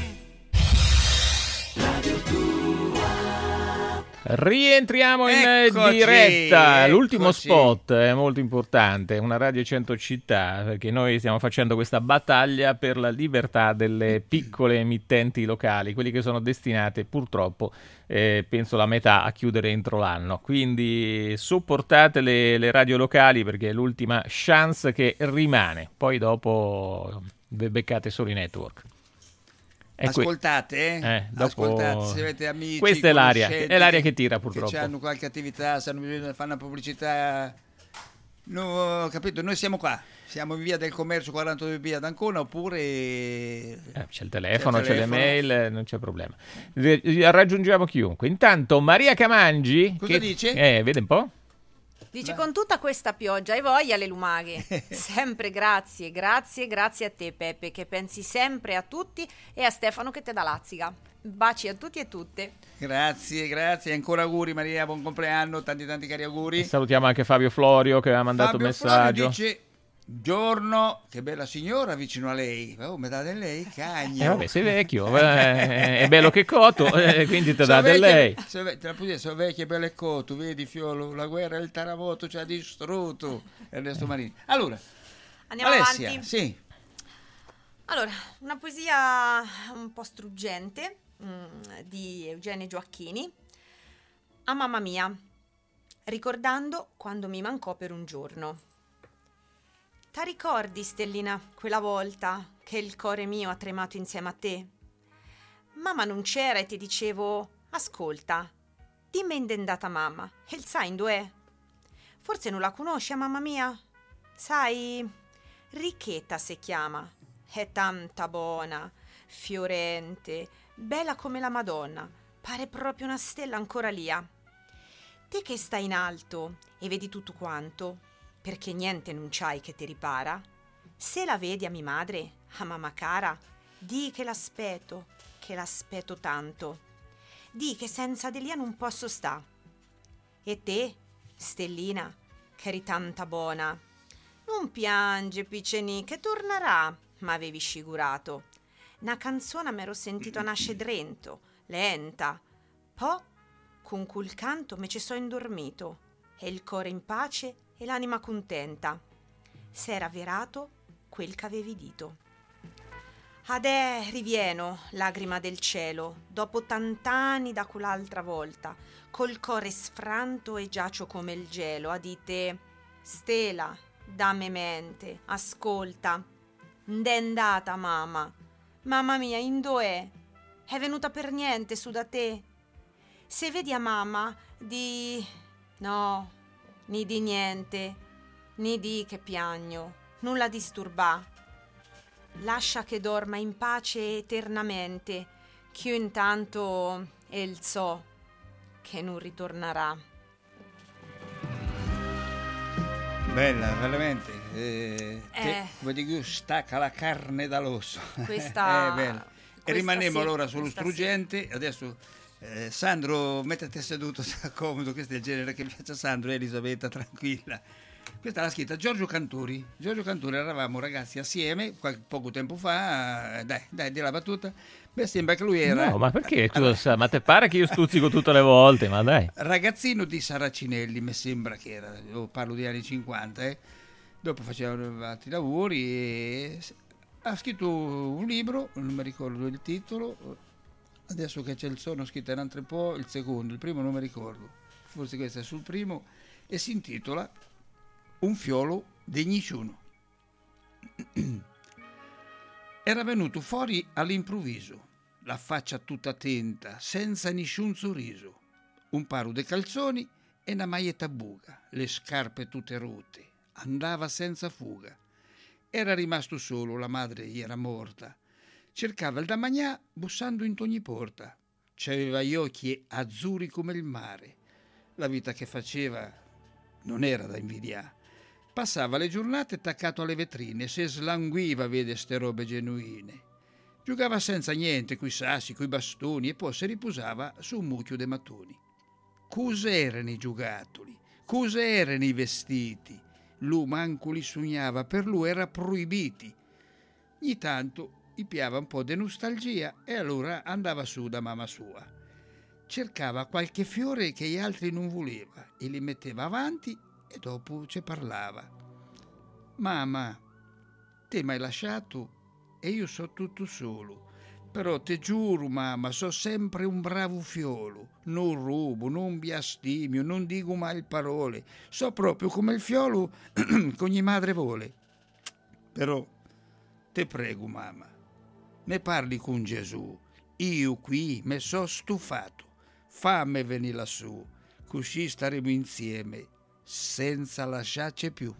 Speaker 7: Radio Tua.
Speaker 4: Rientriamo in diretta. L'ultimo spot è molto importante, una radio 100 città, perché noi stiamo facendo questa battaglia per la libertà delle piccole emittenti locali, quelli che sono destinate purtroppo, penso la metà, a chiudere entro l'anno. Quindi supportate le radio locali, perché è l'ultima chance che rimane. Poi dopo beccate solo i network.
Speaker 3: Ascoltate,
Speaker 4: dopo...
Speaker 3: ascoltate, se avete amici.
Speaker 4: Questa è l'aria che tira, purtroppo.
Speaker 3: Che hanno qualche attività, se hanno bisogno di fare una pubblicità. No, capito? Noi siamo qua, siamo in via del Commercio 42 via d'Ancona, oppure
Speaker 4: c'è il telefono, c'è le mail, non c'è problema. Raggiungiamo chiunque. Intanto Maria Camangi,
Speaker 3: cosa dice?
Speaker 4: Vede un po'.
Speaker 5: Dice: con tutta questa pioggia hai voglia le lumaghe. Sempre grazie a te Peppe, che pensi sempre a tutti, e a Stefano che te da lazzica. Baci a tutti e tutte.
Speaker 3: Grazie, ancora auguri Maria, buon compleanno, tanti cari auguri.
Speaker 4: E salutiamo anche Fabio Florio che aveva mandato un messaggio.
Speaker 3: Fabio Florio dice: giorno, che bella signora vicino a lei. Oh, mi dà del lei, cagno.
Speaker 4: Vabbè, sei vecchio, è bello che coto, quindi te dà del lei.
Speaker 3: Sono vecchio e bello e coto, vedi Fiolo, la guerra e il terremoto ci ha distrutto. Ernesto Marini. Allora,
Speaker 5: andiamo
Speaker 3: Alessia,
Speaker 5: avanti.
Speaker 3: sì.
Speaker 5: Allora, una poesia un po' struggente di Eugenio Gioacchini. A mamma mia, ricordando quando mi mancò per un giorno. T'ha ricordi, Stellina, quella volta che il cuore mio ha tremato insieme a te? Mamma non c'era e ti dicevo: ascolta, dimmi inde è andata mamma, e il sai dov'è? Forse non la conosci, mamma mia? Sai, Richetta si chiama, è tanta buona, fiorente, bella come la Madonna, pare proprio una stella ancora lia. Te che stai in alto e vedi tutto quanto, perché niente non c'hai che ti ripara, se la vedi a mia madre, a mamma cara, di che l'aspetto tanto, di che senza di lia non posso sta. E te, Stellina, che eri tanta buona, non piange piccenì che tornerà, ma avevi sicurato. Una canzone m'ero sentito nasce drento, lenta, po' con quel canto me ci so indormito, e il cuore in pace e l'anima contenta. S'era verato quel che avevi dito. Adè rivieno, lagrima del cielo, dopo tant'anni da quell'altra volta, col cuore sfranto e giacio come il gelo, a dite: Stela, dammi mente, ascolta, n'è andata mamma mia, indo'è? È venuta per niente su da te? Se vedi a mamma, di... no, ni di niente, ni di che piagno, non la disturba. Lascia che dorma in pace eternamente, ch'io intanto el so che non ritornerà.
Speaker 3: Bella, veramente. Come dico, stacca la carne dall'osso.
Speaker 5: Questa
Speaker 3: è bella. E rimaniamo allora sullo struggente. Sì. Adesso Sandro, mettete seduto, sta comodo. Questo è il genere che piace a Sandro e Elisabetta, tranquilla. Questa l'ha scritta Giorgio Canturi. Giorgio Canturi, eravamo ragazzi assieme poco tempo fa. Dai, di la battuta. Beh, sembra che lui era...
Speaker 4: No, ma perché? Ma te pare che io stuzzico tutte le volte, ma dai.
Speaker 3: Ragazzino di Saracinelli, mi sembra che era, io parlo di anni 50, Dopo faceva altri lavori e ha scritto un libro, non mi ricordo il titolo, adesso che c'è il sonno scritto in un altro po', il secondo, il primo non mi ricordo, forse questo è sul primo, e si intitola Un fiolo di nessuno. Era venuto fuori all'improvviso, la faccia tutta tenta, senza nessun sorriso, un paio di calzoni e una maglietta buca, le scarpe tutte rotte, andava senza fuga. Era rimasto solo, la madre gli era morta. Cercava il da mangià bussando in ogni porta. C'aveva gli occhi azzurri come il mare. La vita che faceva non era da invidiare. Passava le giornate attaccato alle vetrine, se slanguiva a vedere ste robe genuine. Giocava senza niente coi sassi, coi bastoni e poi si riposava su un mucchio de mattoni. Cos'erano i giocattoli? Cos'erano i vestiti? Lui manco li sognava, per lui era proibiti. Ogni tanto gli piava un po' di nostalgia e allora andava su da mamma sua. Cercava qualche fiore che gli altri non voleva e li metteva avanti e dopo ci parlava. Mamma, te m'hai lasciato e io so tutto solo. Però te giuro, mamma, so sempre un bravo fiolo. Non rubo, non biastimio, non dico mai parole. So proprio come il fiolo che ogni madre vuole. Però te prego, mamma, ne parli con Gesù. Io qui me so stufato, fammi venire lassù, così staremo insieme, senza lasciarci più.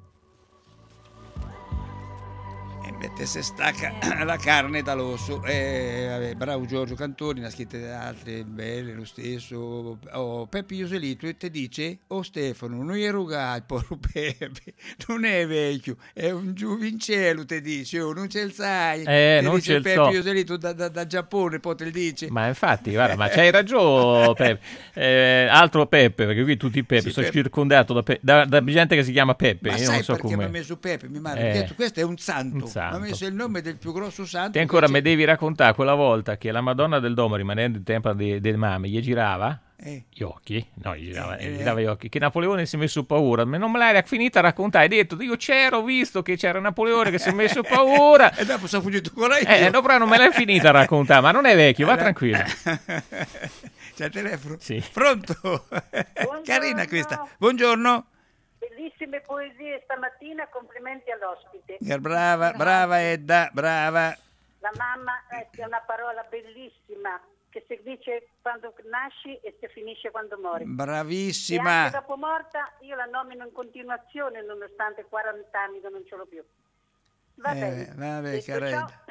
Speaker 3: E mette se stacca la carne dall'osso. Vabbè, bravo Giorgio Cantoni, ne ha scritte altre belle, lo stesso. Peppe Ioselito e te dice: Stefano, non è rugato, porro Peppe, non è vecchio, è un giovincello, te dice, non ce il sai.
Speaker 4: Non
Speaker 3: dice
Speaker 4: ce il
Speaker 3: Peppe
Speaker 4: so.
Speaker 3: Ioselito da Giappone, poi te il dice.
Speaker 4: Ma infatti, guarda, ma c'hai ragione, Peppe. Altro Peppe, perché qui tutti Peppe, sono circondato da gente che si chiama Peppe.
Speaker 3: Ma
Speaker 4: io
Speaker 3: sai
Speaker 4: non so
Speaker 3: perché
Speaker 4: come.
Speaker 3: mi ha messo Peppe? Mi ha detto, questo è un santo. Mi ha messo il nome del più grosso santo.
Speaker 4: Te ancora mi devi raccontare quella volta che la Madonna del Domo, rimanendo in tempo del Mame, gli girava gli occhi, no, gli girava gli occhi, che Napoleone si è messo paura. Ma non me l'hai finita a raccontare, hai detto, io c'ero, visto che c'era Napoleone che si è messo paura.
Speaker 3: E dopo sono fuggito con lei.
Speaker 4: Dopo non me l'hai finita a raccontare, ma non è vecchio, va tranquillo.
Speaker 3: C'è il telefono?
Speaker 4: Sì.
Speaker 3: Pronto? Carina questa. Buongiorno.
Speaker 1: Bellissime poesie stamattina, complimenti all'ospite.
Speaker 3: Brava Edda, brava.
Speaker 1: La mamma è una parola bellissima che si dice quando nasci e si finisce quando muori.
Speaker 3: Bravissima.
Speaker 1: E anche dopo morta io la nomino in continuazione nonostante 40 anni che non ce l'ho più. Va bene.
Speaker 3: Vabbè, cara Edda.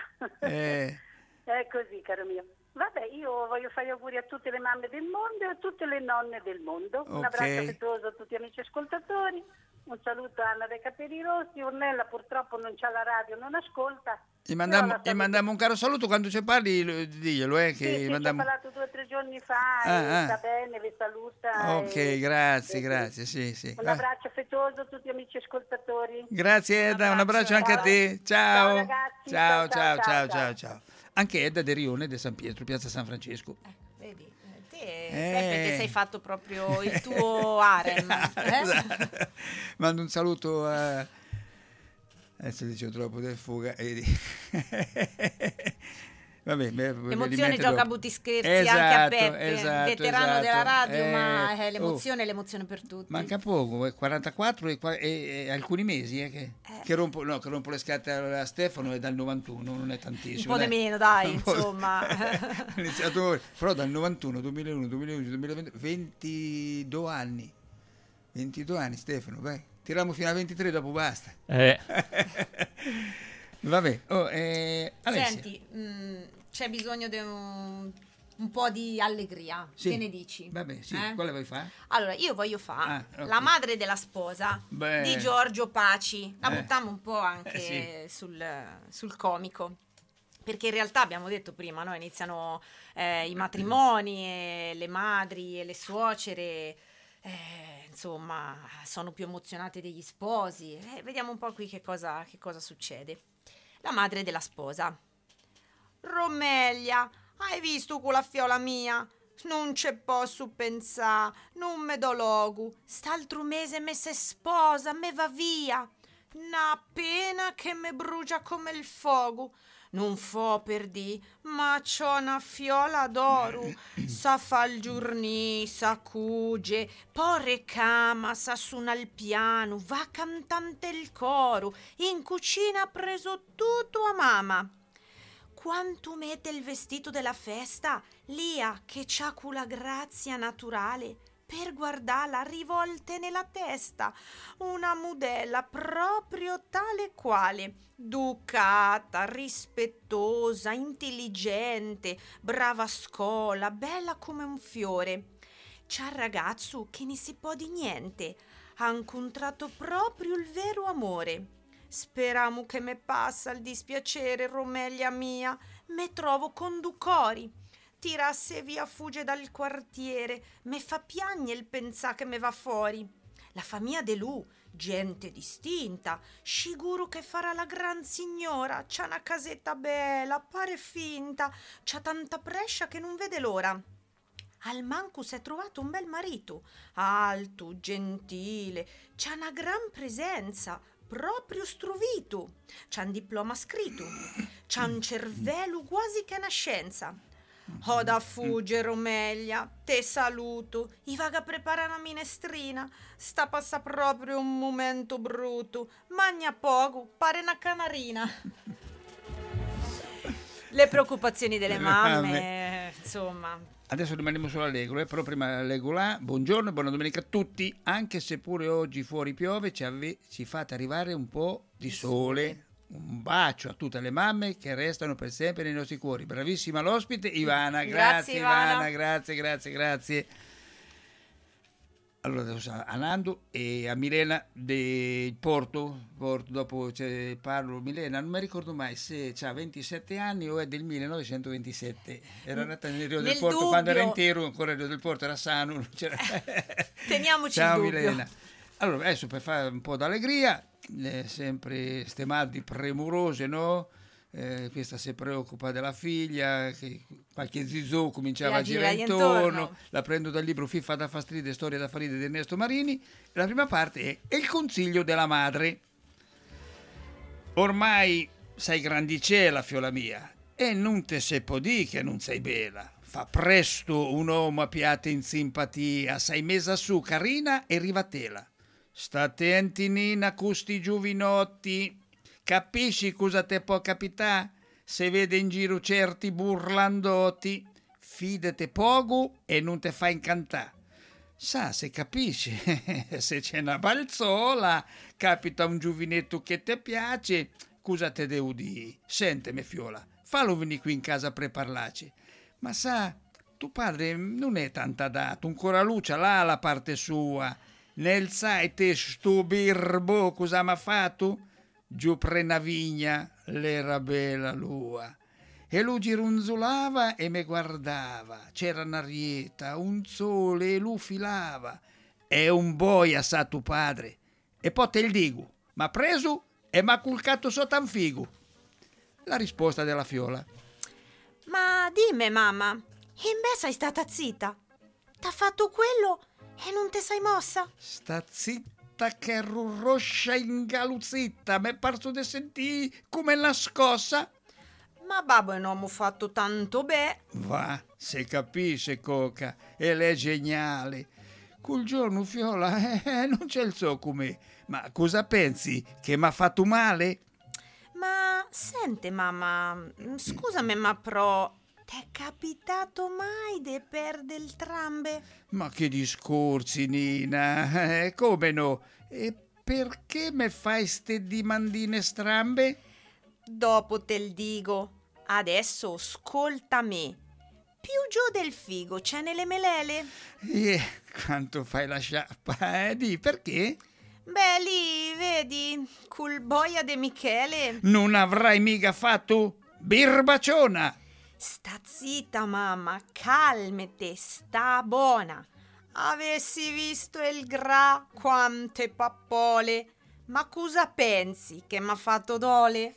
Speaker 1: È così, caro mio. Vabbè, io voglio fare gli auguri a tutte le mamme del mondo e a tutte le nonne del mondo. Un abbraccio affettuoso a tutti gli amici ascoltatori. Un saluto a Anna dei Capelli Rossi. Ornella purtroppo non c'ha la radio, non ascolta.
Speaker 3: Gli mandiamo un caro saluto quando ci parli, diglielo. Che
Speaker 1: sì,
Speaker 3: mandiamo...
Speaker 1: ci ho parlato 2 o 3 giorni fa e sta bene, vi saluta.
Speaker 3: Ok, grazie, sì.
Speaker 1: Un abbraccio affettuoso a tutti gli amici ascoltatori.
Speaker 3: Grazie Edda, un abbraccio anche a te. Ciao.
Speaker 1: Ragazzi,
Speaker 3: Ciao. Anche Edda De Rione de San Pietro, piazza San Francesco.
Speaker 5: Vedi, Peppe, ti sei fatto proprio il tuo harem.
Speaker 3: Esatto. Mando un saluto a... Adesso dicevo troppo del fuga. Vabbè,
Speaker 5: l'emozione gioca brutti scherzi anche a Peppe, veterano della radio, ma l'emozione per tutti.
Speaker 3: Manca poco, 44 e alcuni mesi che rompo le scatole a Stefano, è dal 91, non è tantissimo.
Speaker 5: Un po' di meno, dai, insomma.
Speaker 3: Però dal 91, 2001, 2011, 2020, 22 anni. 22 anni Stefano, vai. Tiriamo fino a 23, dopo basta. Vabbè,
Speaker 5: senti, c'è bisogno di un po' di allegria, che ne dici?
Speaker 3: Vabbè, sì, quale vuoi fare?
Speaker 5: Allora, io voglio fare La madre della sposa di Giorgio Paci, la buttiamo un po' anche sul comico, perché in realtà abbiamo detto prima, no? Iniziano i matrimoni, e le madri e le suocere... insomma, sono più emozionate degli sposi. Vediamo un po' qui che cosa succede. La madre della sposa. Romelia, hai visto quella fiola mia? Non ci posso pensare, non me do logo. St'altro mese me se sposa, me va via. Una pena che me brucia come il fuoco. Non fo per di, ma c'ho una fiola d'oro. Sa fa il giorni, sa cuge, poi recama, sa suona il piano, va cantante il coro. In cucina ha preso tutto a mamma. Quanto mette il vestito della festa, Lia che c'ha quella grazia naturale. Per guardarla rivolte nella testa, una modella proprio tale quale, ducata, rispettosa, intelligente, brava a scuola, bella come un fiore. C'ha il ragazzo che ne si può di niente, ha incontrato proprio il vero amore. Speriamo che me passa il dispiacere, Romelia mia, me trovo con Ducori. Tirasse via, fugge dal quartiere, me fa piagne il pensà che me va fuori. La famiglia de lui, gente distinta, sicuro che farà la gran signora, c'ha una casetta bella, pare finta, c'ha tanta prescia che non vede l'ora. Al manco s'è trovato un bel marito, alto, gentile, c'ha una gran presenza, proprio struvito, c'ha un diploma scritto, c'ha un cervello quasi che una scienza. Ho da fugge, Romelia, te saluto, i vaga a preparare una minestrina, sta passa proprio un momento brutto, magna poco, pare una canarina. Le preoccupazioni delle mamme, insomma.
Speaker 3: Adesso rimaniamo solo allegro, però prima leggo là. Buongiorno e buona domenica a tutti. Anche se pure oggi fuori piove, ci fate arrivare un po' di sole. Un bacio a tutte le mamme che restano per sempre nei nostri cuori. Bravissima l'ospite Ivana. Grazie Ivana, grazie. Allora adesso a Nando e a Milena del Porto, dopo parlo. Milena non mi ricordo mai se ha 27 anni o è del 1927. Era nata nel Rio del Porto quando era intero, ancora il Rio del Porto era sano, non c'era.
Speaker 5: Teniamoci
Speaker 3: Ciao
Speaker 5: il dubbio.
Speaker 3: Milena. Allora adesso per fare un po' d'allegria, sempre ste madri premurose, no? Questa si preoccupa della figlia, che qualche zizou cominciava a girare intorno. La prendo dal libro Fiffa da fastride, storia da faride di Ernesto Marini. La prima parte è il consiglio della madre. Ormai sei grandicella, fiola mia, e non te se può dire che non sei bella. Fa presto un uomo a piate in simpatia, sei mesa su carina e rivatela. Sta attenti Nina, custi giovinotti. Capisci cosa te può capitare se vede in giro certi burlandotti? Fidate poco e non te fa incantare. Sa, se capisci, se c'è una balzola, capita un giovinetto che te piace, cosa te devo dire? Sentimi fiola, fallo venire qui in casa per parlarci. Ma sa, tuo padre non è tanto dato, ancora luce là la parte sua. Nel sai te sto birbo cosa m'ha fatto? Giù pre una vigna l'era bella lua. E lui gironzolava e me guardava. C'era un'arieta, un sole e lui filava. È un boia, sa tuo padre. E poi te il dico, m'ha preso e m'ha culcato sotto un figo. La risposta della fiola.
Speaker 5: Ma dimmi, mamma, in sei stata zitta? T'ha fatto quello e non te sei mossa?
Speaker 3: Sta zitta che roscia ingaluzzita, m'è parso di sentì come la scossa.
Speaker 5: Ma babbo non m'ho fatto tanto bene.
Speaker 3: Va, se capisce Coca, e lei è geniale. Quel giorno fiola, non c'è il so come. Ma cosa pensi, che m'ha fatto male?
Speaker 5: Ma sente mamma, scusami ma pro, t'è capitato mai di perdere il trambe?
Speaker 3: Ma che discorsi Nina, come no? E perché me fai ste dimandine strambe?
Speaker 5: Dopo te il dico, adesso ascolta me. Più giù del figo c'è nelle melele?
Speaker 3: Quanto fai la sciappa, di perché?
Speaker 5: Beh, lì, vedi, col boia de Michele.
Speaker 3: Non avrai mica fatto birbaciona.
Speaker 5: Sta zitta, mamma, calmete, sta buona. Avessi visto il gra, quante pappole. Ma cosa pensi che m'ha fatto dole?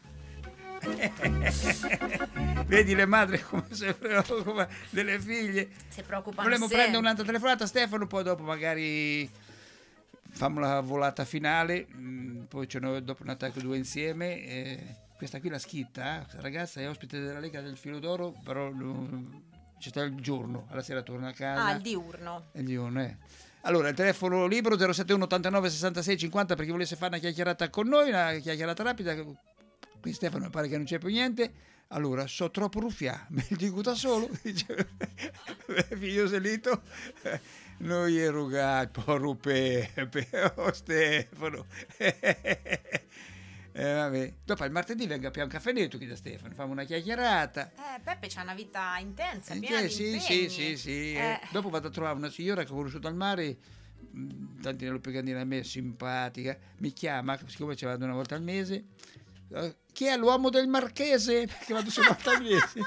Speaker 3: Vedi le madri come si preoccupano delle figlie.
Speaker 5: Si preoccupano
Speaker 3: Volevo
Speaker 5: sempre.
Speaker 3: prendere un'altra telefonata, Stefano, poi dopo magari facciamo la volata finale, poi ce ne dopo un attacco due insieme. Questa qui la schitta, ragazza è ospite della Lega del Filo d'Oro, però c'è stato il giorno, alla sera torna a casa.
Speaker 5: Ah, il diurno.
Speaker 3: Il diurno, Allora, il telefono libero 071 89 66 50 per chi volesse fare una chiacchierata con noi, una chiacchierata rapida. Qui Stefano mi pare che non c'è più niente. Allora, so troppo ruffià, me lo dico da solo. Figlio Selito, noi erugati, porro Pepe, Stefano. Vabbè. Dopo il martedì venga più un caffenetto qui da Stefano, facciamo una chiacchierata.
Speaker 5: Peppe c'ha una vita intensa, piena di
Speaker 3: sì. Dopo vado a trovare una signora che ho conosciuto al mare, tanti nello più grandina a me, simpatica, mi chiama, siccome ci vado una volta al mese. Chi è l'uomo del Marchese? Perché vado solo una volta al mese.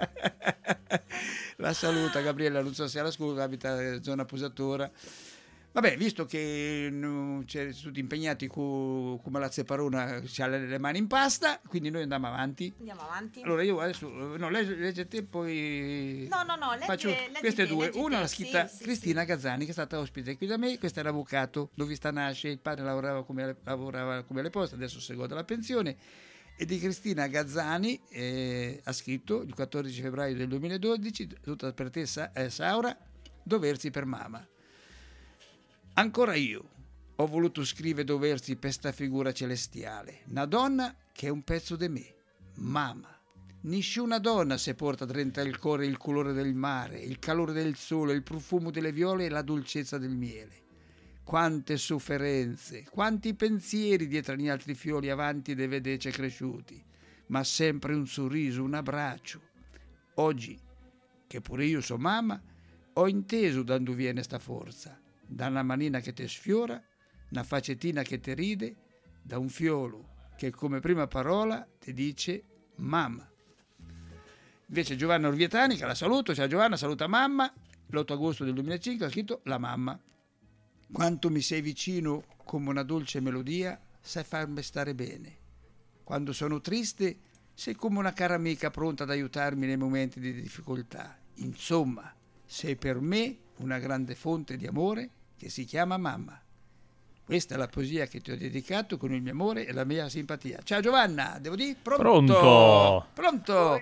Speaker 3: La saluta Gabriella, non so se la scusa, abita zona Posatora. Vabbè, visto che c'è tutti impegnati come la Zeparona, c'ha le mani in pasta, quindi noi andiamo avanti. Allora io adesso, legge te, poi faccio queste due. Una l'ha scritta Cristina Gazzani, che è stata ospite qui da me. Questo è l'avvocato, dove sta nasce, il padre lavorava come alle poste, adesso si gode la pensione. E di Cristina Gazzani ha scritto il 14 febbraio del 2012, tutta per te Saura, Doversi per mamma. Ancora io ho voluto scrivere Doversi per sta figura celestiale, una donna che è un pezzo di me, mamma, Nessuna donna se porta dentro il cuore il colore del mare, il calore del sole, il profumo delle viole e la dolcezza del miele. Quante sofferenze, quanti pensieri dietro agli altri fiori avanti dei vedece cresciuti, ma sempre un sorriso, un abbraccio. Oggi, che pure io so mamma, ho inteso da dove viene sta forza, da una manina che te sfiora, una facettina che te ride, da un fiolo che come prima parola ti dice mamma. Invece Giovanna Orvietani, che la saluto, ciao Giovanna, saluta mamma, l'8 agosto del 2005 ha scritto la mamma. Quanto mi sei vicino come una dolce melodia, sai farmi stare bene. Quando sono triste, sei come una cara amica pronta ad aiutarmi nei momenti di difficoltà. Insomma, sei per me una grande fonte di amore che si chiama mamma. Questa è la poesia che ti ho dedicato con il mio amore e la mia simpatia. Ciao Giovanna, devo dire pronto? Pronto?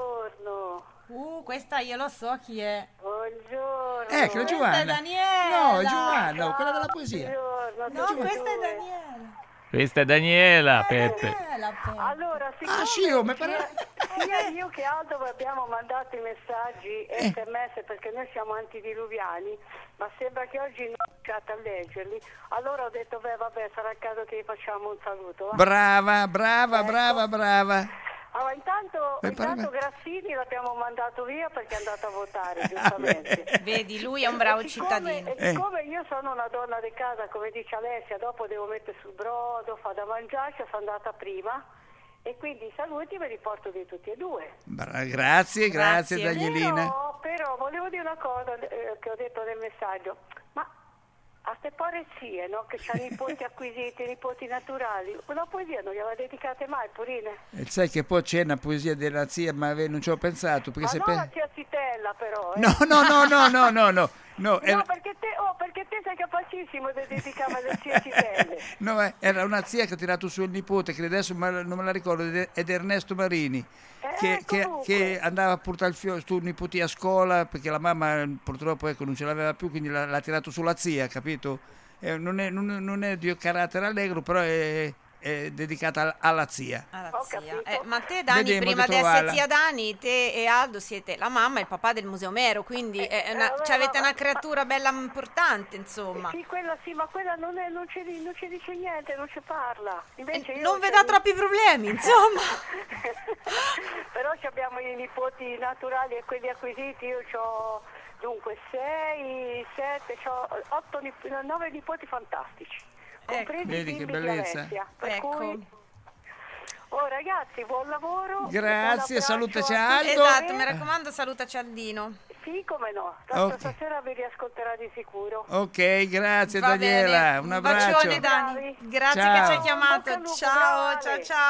Speaker 5: Questa io lo so chi è.
Speaker 1: Buongiorno.
Speaker 3: Ecco, Giovanna.
Speaker 5: Questa è Daniela.
Speaker 3: No, Giovanna, quella della poesia.
Speaker 5: No, questa è Daniela.
Speaker 4: Questa è Daniela, Peppe.
Speaker 1: Allora,
Speaker 3: mi pare...
Speaker 1: sia io che Aldo abbiamo mandato i messaggi SMS perché noi siamo antidiluviani, ma sembra che oggi non riusciate a leggerli. Allora ho detto, vabbè, sarà il caso che gli facciamo un saluto. Va?
Speaker 3: Brava.
Speaker 1: Allora, intanto Grassini l'abbiamo mandato via perché è andato a votare, giustamente.
Speaker 5: Vedi, lui è un bravo cittadino.
Speaker 1: E siccome io sono una donna di casa, come dice Alessia, dopo devo mettere sul brodo, fa da mangiare, sono andata prima, e quindi i saluti ve li porto di tutti e due.
Speaker 3: Grazie Danielina.
Speaker 1: Però volevo dire una cosa che ho detto nel messaggio, ma a ste porezie, no? Che c'ha nipoti acquisiti, nipoti naturali, una poesia non gliela dedicate mai, Purine?
Speaker 3: E sai che poi c'è una poesia della zia, ma non ci ho pensato. Perché
Speaker 1: ma non la zia Zitella, però.
Speaker 3: No,
Speaker 1: perché te sei capacissimo di dedicare alle zie Zitelle.
Speaker 3: No, era una zia che ha tirato su il nipote, che adesso non me la ricordo, ed Ernesto Marini, che andava a portare il suo nipote a scuola, perché la mamma purtroppo non ce l'aveva più, quindi l'ha tirato sulla zia, capito? Non è di carattere allegro, però è dedicata alla zia.
Speaker 5: Ma te, Dani,
Speaker 3: Vediamo
Speaker 5: prima di
Speaker 3: trovarla.
Speaker 5: essere zia Dani, te e Aldo siete la mamma e il papà del Museo Mero, quindi avete una creatura bella importante, insomma.
Speaker 1: Sì, ma quella non ci dice niente, non ci parla. Invece
Speaker 5: non veda troppi problemi, insomma.
Speaker 1: Però abbiamo i nipoti naturali e quelli acquisiti. Io ho dunque 6, 7, 9 nipoti fantastici.
Speaker 3: Vedi che bellezza.
Speaker 1: Ragazzi, buon lavoro.
Speaker 3: Grazie, salutaci Aldo.
Speaker 5: Esatto, mi raccomando, salutaci Aldino.
Speaker 1: Sì, come no. Tanto stasera vi riascolterà di sicuro.
Speaker 3: Ok, grazie Daniela. Un abbraccio.
Speaker 5: Bacione Dani. Grazie che ci hai chiamato. Ciao.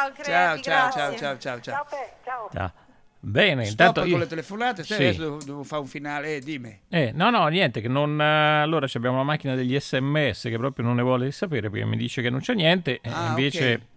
Speaker 4: Ciao. Bene,
Speaker 3: intanto con le telefonate, adesso devo fare un finale, dimmi.
Speaker 4: No, niente, che non allora abbiamo la macchina degli SMS che proprio non ne vuole sapere perché mi dice che non c'è niente, invece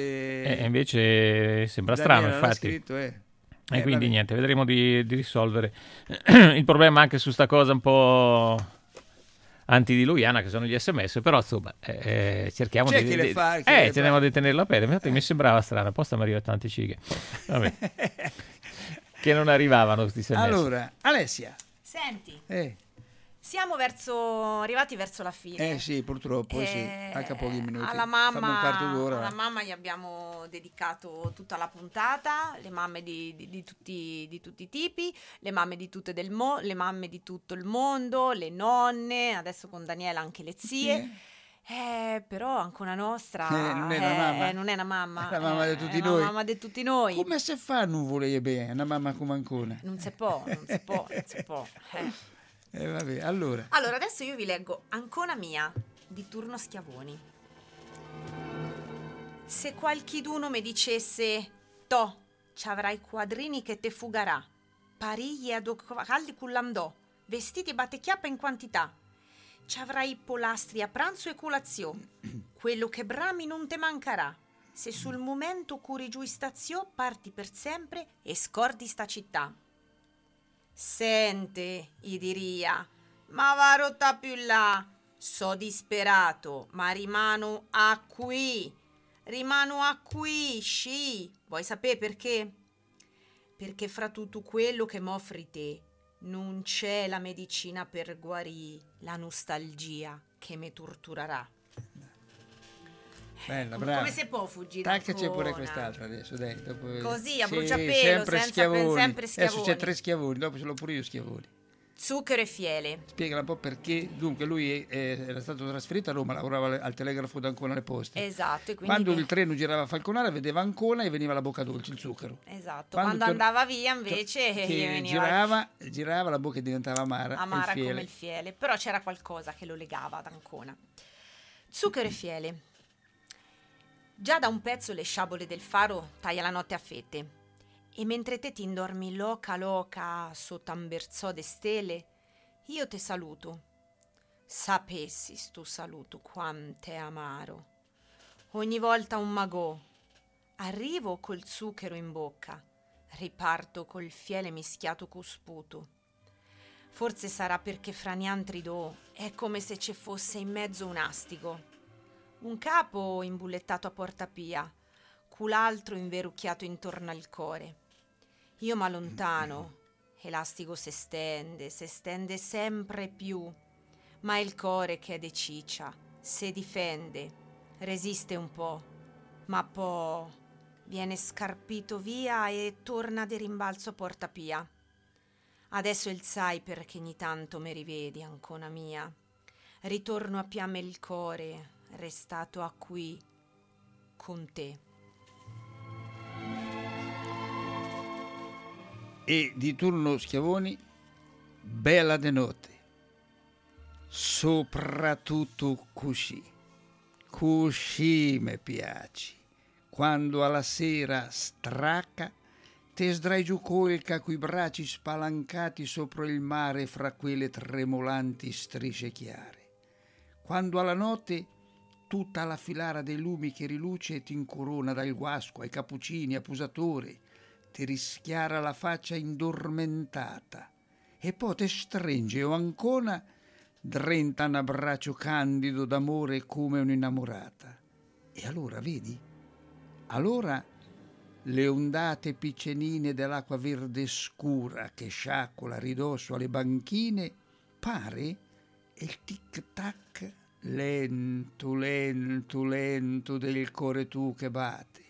Speaker 4: sembra strano, infatti.
Speaker 3: Scritto,
Speaker 4: e quindi niente, vedremo di risolvere il problema anche su sta cosa un po' antidiluviana che sono gli SMS, però insomma cerchiamo cerchiamo di tenerlo aperto. Infatti mi sembrava strano, apposta mi arriva tante cighe. Vabbè. Che non arrivavano questi SMS.
Speaker 3: Allora, Alessia.
Speaker 5: Senti. Siamo arrivati verso la fine.
Speaker 3: Sì, purtroppo, anche a pochi minuti.
Speaker 5: Alla
Speaker 3: Fammi un quarto d'ora.
Speaker 5: Alla mamma gli abbiamo dedicato tutta la puntata, le mamme di tutti i tipi, le mamme le mamme di tutto il mondo, le nonne, adesso con Daniela anche le zie. Però anche una nostra
Speaker 3: non è una mamma.
Speaker 5: Non è una mamma.
Speaker 3: È la mamma di tutti noi.
Speaker 5: È la mamma di tutti noi.
Speaker 3: Come si fa a non volere bene una mamma come ancora?
Speaker 5: Non si può.
Speaker 3: Vabbè, allora.
Speaker 5: Allora, adesso io vi leggo Ancona mia di Turno Schiavoni. Se qualchiduno mi dicesse ci avrai quadrini che te fugarà, pariglie ad calli cullandò, vestiti e battechiappa in quantità, ci avrai polastri a pranzo e colazione, quello che brami non te mancherà, se sul momento curi giù stazio parti per sempre e scordi sta città. Sente, gli diria, ma va rotta più là, so disperato, ma rimano a qui, sci, vuoi sapere perché? perché fra tutto quello che m'offri te non c'è la medicina per guarire la nostalgia che mi torturerà.
Speaker 3: Bella, brava.
Speaker 5: Come si può fuggire?
Speaker 3: Tacca, c'è pure quest'altra adesso, dai. Dopo...
Speaker 5: Così, a bruciapelo,
Speaker 3: sempre schiavoni.
Speaker 5: sempre schiavoni.
Speaker 3: Adesso c'è 3 schiavoni, dopo ce l'ho pure io schiavoni.
Speaker 5: Zucchero e fiele.
Speaker 3: Spiegala un po' perché. Dunque, lui era stato trasferito a Roma, lavorava al telegrafo d'Ancona alle poste.
Speaker 5: Esatto. E quindi
Speaker 3: quando il treno girava a Falconara, vedeva Ancona e veniva la bocca dolce, il zucchero.
Speaker 5: Esatto. Quando andava via, invece,
Speaker 3: girava, la bocca diventava amara
Speaker 5: come il fiele. Però c'era qualcosa che lo legava ad Ancona. Zucchero e fiele. Già da un pezzo le sciabole del faro taglia la notte a fette. E mentre te ti indormi loca sotto un berzò de stelle, io te saluto. Sapessi stu saluto quant'è amaro. Ogni volta un magò. Arrivo col zucchero in bocca, riparto col fiele mischiato co sputo. Forse sarà perché fra niantri do è come se ci fosse in mezzo un astigo. Un capo imbullettato a portapia, l'altro inverucchiato intorno al core. Io m'allontano, elastico se stende sempre più, ma il core che è de ciccia, se difende, resiste un po', ma poi viene scarpito via e torna de rimbalzo a portapia. Adesso il sai perché ogni tanto mi rivedi, ancona mia. Ritorno a piamme il core, restato a qui con te.
Speaker 3: E di turno schiavoni, bella de notte, soprattutto così me piaci, quando alla sera stracca te sdrai giù colca coi bracci spalancati sopra il mare fra quelle tremolanti strisce chiare, quando alla notte tutta la filara dei lumi che riluce ti incorona dal guasco ai cappuccini a pusatore, ti rischiara la faccia indormentata e poi te stringe o ancora drenta un abbraccio candido d'amore come un'innamorata. E allora, vedi? Allora le ondate piccenine dell'acqua verde scura che sciacquola a ridosso alle banchine pare il tic-tac lento del core tu che batte.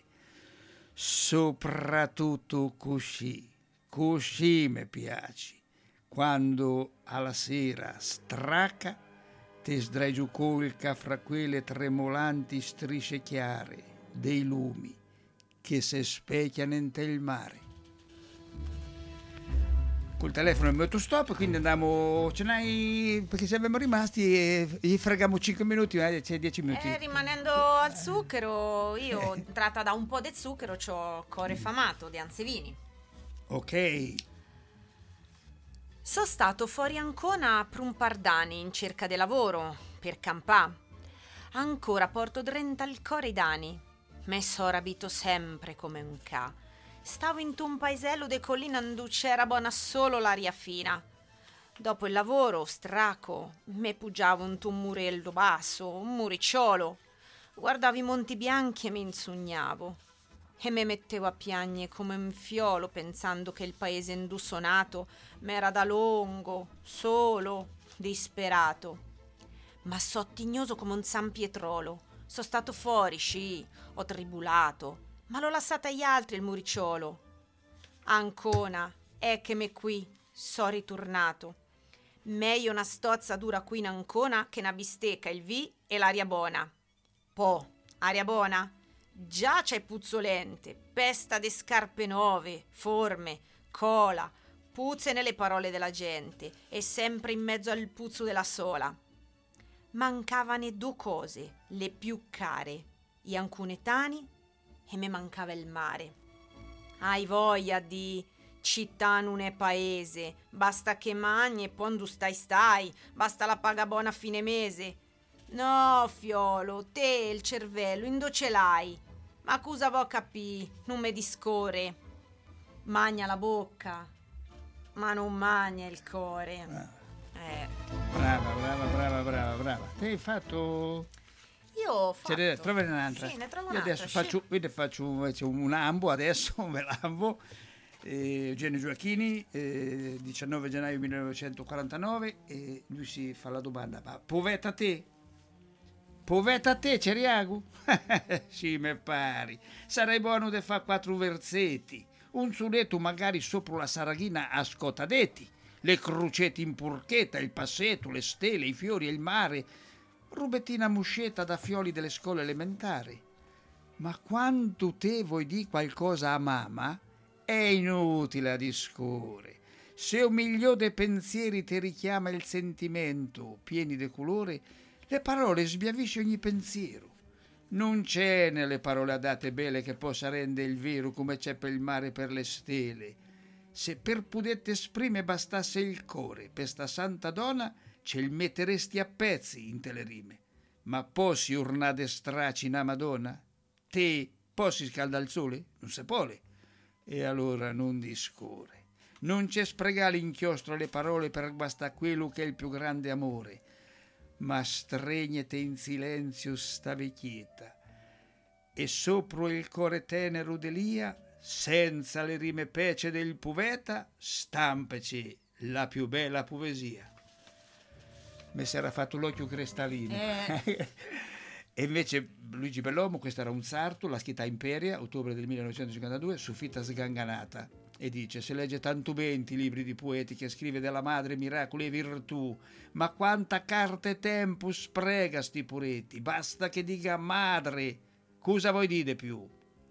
Speaker 3: Soprattutto così me piaci, quando alla sera stracca te sdrai giù colca fra quelle tremolanti strisce chiare dei lumi che se specchiano in te il mare. Col telefono in autostop, quindi andiamo, ce n'hai, perché se abbiamo rimasti gli freghiamo 5 minuti, c'è 10 minuti.
Speaker 5: Rimanendo al zucchero, io tratta da un po' di zucchero c'ho core famato di Anzevini.
Speaker 3: Ok.
Speaker 5: Sono stato fuori Ancona per un par d'anni in cerca di lavoro, per campà. Ancora porto drenta al core i dani, me so rabito sempre come un ca. Stavo in un paesello de collina dove c'era buona solo l'aria fina. Dopo il lavoro, straco, me pugiavo in un murello basso, un muricciolo. Guardavo i monti bianchi e mi insugnavo. E me mettevo a piagne come un fiolo pensando che il paese indussonato m'era da lungo, solo, disperato. Ma sottignoso come un San Pietrolo. So stato fuori, sci, ho tribulato. Ma l'ho lasciata agli altri il muricciolo. Ancona, è che me qui so ritornato. Meglio una stozza dura qui in Ancona che una bistecca, il vi e l'aria buona. Po, aria buona? Già c'è puzzolente, pesta de scarpe nuove, forme, cola, puzze nelle parole della gente e sempre in mezzo al puzzo della sola. Mancavano 2 cose, le più care, gli ancunetani e me mancava il mare. Hai voglia di città non è paese, basta che mangi e quando stai, basta la paga buona a fine mese. No, fiolo, te il cervello, indo ce l'hai, ma cosa vo capì, non me discore. Magna la bocca, ma non magna il core.
Speaker 3: Brava. Te hai fatto...
Speaker 5: Io ho fatto.
Speaker 3: Trovare un'altra.
Speaker 5: Sì, ne trovo
Speaker 3: Io
Speaker 5: un'altra.
Speaker 3: adesso faccio un ambo, adesso me l'ambo Eugenio Gioacchini, 19 gennaio 1949, e lui si fa la domanda: ma poveta te? Poveta te, Ceriagu? Sì, me pari. Sarei buono de fa 4 versetti. Un sonetto magari sopra la saraghina a scotadetti. Le crocette in purchetta, il passetto, le stelle, i fiori e il mare. Rubettina muscetta da fioli delle scuole elementari. Ma quanto te vuoi di qualcosa a mamma, è inutile a discorre. Se un milione de pensieri ti richiama il sentimento, pieni de colore, le parole sbiavisce ogni pensiero. Non c'è nelle parole adatte belle che possa rendere il vero come c'è per il mare per le stelle. Se per pudette esprime bastasse il core, per sta santa donna ce il metteresti a pezzi in te le rime. Ma possi urnade straci in Madonna? Te possi scaldare il sole? Non se pole. E allora non discorre. Non c'è spregare l'inchiostro alle parole per basta quello che è il più grande amore. Ma stregnete in silenzio sta vecchietta, e sopra il core tenero d'Elia, senza le rime pece del poeta, stampeci la più bella poesia. Mi si era fatto l'occhio cristallino. E invece Luigi Bellomo, questo era un sarto, la scritta Imperia, ottobre del 1952, su fitta sganganata, e dice: se legge tanto bene i libri di poeti che scrive della madre miracoli e virtù, ma quanta carta e tempo sprega sti puretti, basta che dica madre, cosa vuoi dire più?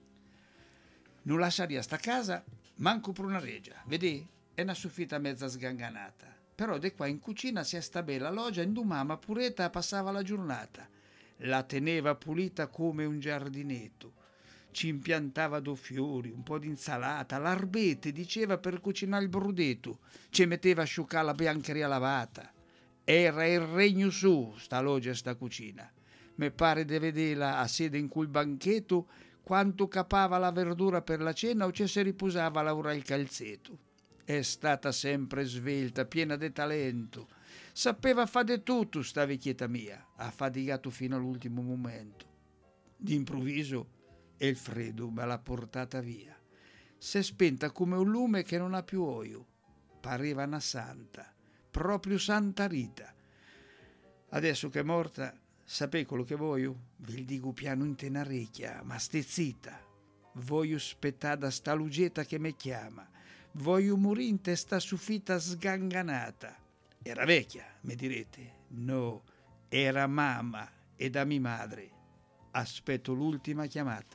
Speaker 3: Non lasciaria sta casa manco per una regia, vedi? È una soffitta mezza sganganata, però de qua in cucina si è sta bella loggia, in mamma puretta passava la giornata, la teneva pulita come un giardinetto, ci impiantava do fiori, un po' di insalata, l'arbete diceva per cucinare il brudetto, ci metteva a asciugare la biancheria lavata. Era il regno su sta loggia e sta cucina. Me pare di vederla a sede in quel banchetto quanto capava la verdura per la cena o ci si riposava a lavorare il calzetto. È stata sempre svelta, piena di talento. Sapeva fare tutto sta vecchietta mia, ha faticato fino all'ultimo momento. D'improvviso e il freddo me l'ha portata via. S'è spenta come un lume che non ha più olio. Pareva una santa, proprio Santa Rita. Adesso che è morta, sapete quello che voglio? Vi dico piano in tenarecchia, ma stai zitta. Voglio aspettare da sta lugetta che mi chiama. Voglio morire in testa suffitta sganganata. Era vecchia, mi direte. No, era mamma e da mia madre. Aspetto l'ultima chiamata.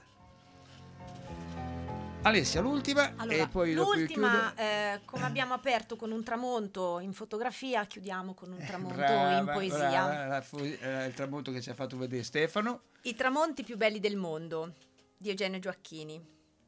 Speaker 3: Alessia, l'ultima, allora, e poi
Speaker 5: l'ultima, come abbiamo aperto con un tramonto in fotografia, chiudiamo con un tramonto in poesia.
Speaker 3: Il tramonto che ci ha fatto vedere Stefano.
Speaker 5: I tramonti più belli del mondo, di Eugenio Gioacchini.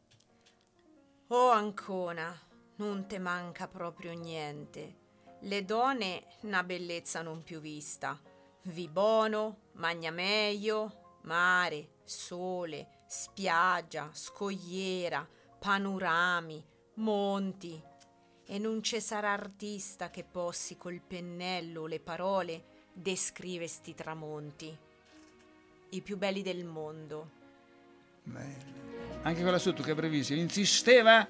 Speaker 5: Oh Ancona, non te manca proprio niente. Le donne una bellezza non più vista. Vi bono, magna meglio, mare, sole, spiaggia, scogliera, panorami, monti, e non ci sarà artista che possi col pennello le parole descrive sti tramonti, i più belli del mondo.
Speaker 3: Bello. Anche quella sotto che è brevissima, insisteva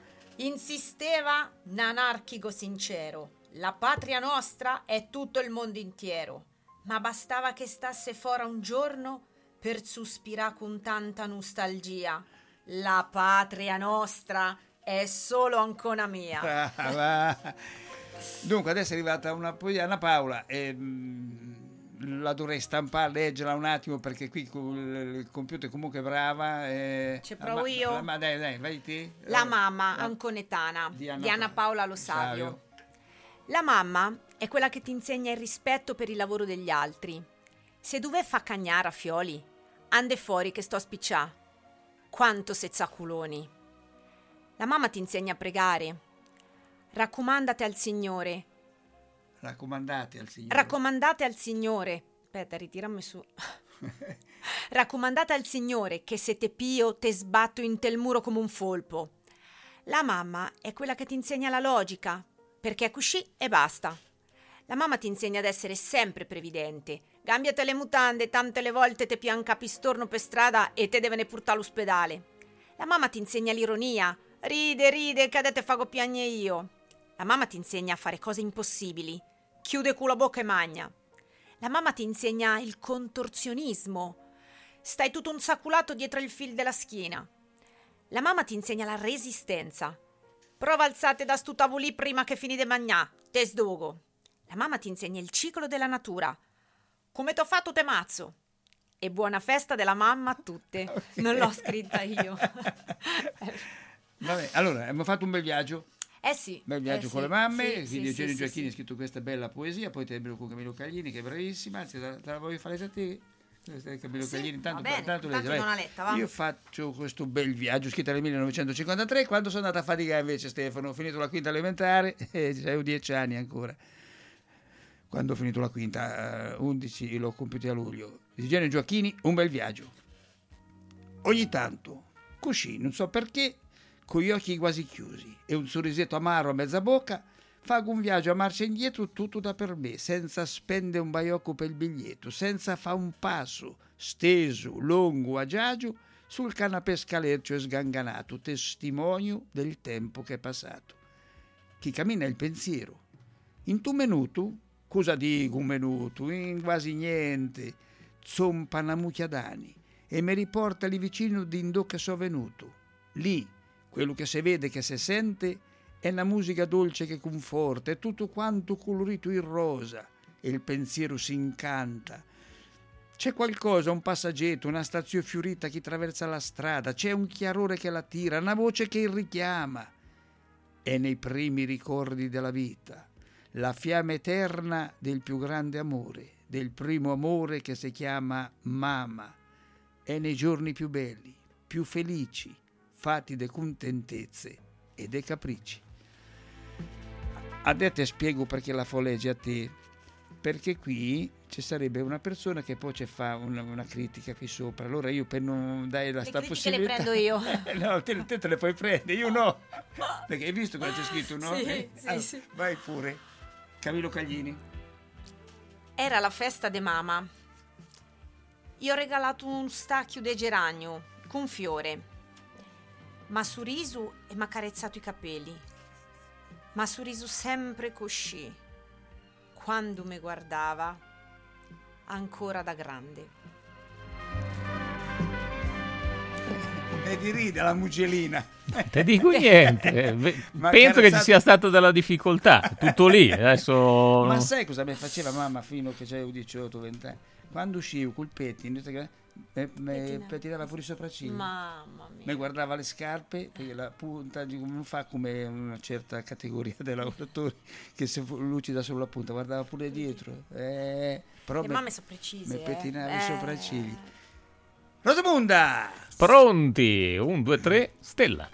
Speaker 5: un anarchico sincero, la patria nostra è tutto il mondo intero, ma bastava che stasse fora un giorno per sospirare con tanta nostalgia. La patria nostra è solo Ancona mia.
Speaker 3: Dunque adesso è arrivata una poesia, Anna Paola, la dovrei stampare, leggerla un attimo perché qui il computer comunque è brava.
Speaker 5: Ci provo io.
Speaker 3: Ma dai, vai te.
Speaker 5: La mamma anconetana di Anna Paola Lo Savio. La mamma è quella che ti insegna il rispetto per il lavoro degli altri. Se dove fa cagnara, fioli, ande fuori che sto a spiccià. Quanto sezzaculoni. La mamma ti insegna a pregare. Raccomandate al Signore.
Speaker 3: Raccomandate al Signore.
Speaker 5: Raccomandate al Signore. Aspetta, ritirami su. Raccomandate al Signore che se te pio te sbatto in tel muro come un folpo. La mamma è quella che ti insegna la logica, perché è così e basta. La mamma ti insegna ad essere sempre previdente. Cambiate le mutande, tante le volte te pian capistorno per strada e te devene portare all'ospedale. La mamma ti insegna l'ironia. Ride, cadete fago piagne io. La mamma ti insegna a fare cose impossibili. Chiude culo bocca e magna. La mamma ti insegna il contorzionismo. Stai tutto un saculato dietro il fil della schiena. La mamma ti insegna la resistenza. Prova alzate da stu tavoli prima che finite magnà. Te sdogo. La mamma ti insegna il ciclo della natura. Come t'ho fatto te mazzo. E buona festa della mamma a tutte. Okay. Non l'ho scritta io.
Speaker 3: Vabbè, allora, abbiamo fatto un bel viaggio.
Speaker 5: Sì.
Speaker 3: Bel viaggio con le mamme. Quindi Eugenio Giacchini ha scritto questa bella poesia. Poi te con Camillo Caglini, che è bravissima. Anzi, te la voglio fare a te. Camillo Caglini, tanto non l'ha letta, va. Io faccio questo bel viaggio scritto nel 1953, quando sono andata a faticare invece, Stefano. Ho finito la quinta elementare e avevo 10 anni ancora. Quando ho finito la quinta, 11 l'ho compiuta a luglio. Eugenio Giacchini, un bel viaggio. Ogni tanto, così, non so perché, con gli occhi quasi chiusi e un sorrisetto amaro a mezza bocca, fago un viaggio a marcia indietro tutto da per me, senza spendere un baiocco per il biglietto, senza fa un passo steso, lungo, agio, sul canapè scalercio e sganganato, testimonio del tempo che è passato. Chi cammina è il pensiero. In tu minuto, cosa dico un minuto? In quasi niente, zompa una mucchia d'anni e mi riporta lì vicino d'indò che so venuto. Lì, quello che si vede, che si sente, è una musica dolce che conforta, è tutto quanto colorito in rosa e il pensiero si incanta. C'è qualcosa, un passaggetto, una stazione fiorita che attraversa la strada, c'è un chiarore che la tira, una voce che il richiama. È nei primi ricordi della vita, la fiamma eterna del più grande amore, del primo amore che si chiama mamma. È nei giorni più belli, più felici, fatti de contentezze e de capricci. Adesso ti spiego perché la legge a te, perché qui ci sarebbe una persona che poi ci fa una critica qui sopra, allora io per non dare sta possibilità
Speaker 5: le prendo io.
Speaker 3: No, te le puoi prendere, io no, perché hai visto cosa c'è scritto, no?
Speaker 5: Sì,
Speaker 3: allora,
Speaker 5: sì.
Speaker 3: Vai pure. Camillo Caglini.
Speaker 5: Era la festa de mamma. Io ho regalato un stacchio de geranio con un fiore. M'ha sorriso e m'ha carezzato i capelli. M'ha sorriso sempre così, quando mi guardava, ancora da grande.
Speaker 3: E ti ride la mugellina.
Speaker 4: Te dico niente. Penso che ci sia stata della difficoltà, tutto lì. Adesso.
Speaker 3: Ma sai cosa mi faceva mamma fino che avevo 18-20 anni? Quando uscivo col pettine, mi pettinava fuori i sopracciglia.
Speaker 5: Mamma mia.
Speaker 3: Mi guardava le scarpe, perché la punta non fa come una certa categoria dei lavoratori che se lucida sulla punta, guardava pure dietro. Però
Speaker 5: le mamme sono precise.
Speaker 3: Mi pettinava i sopracciglia. Rosamunda!
Speaker 4: Pronti? 1, 2, 3, stella.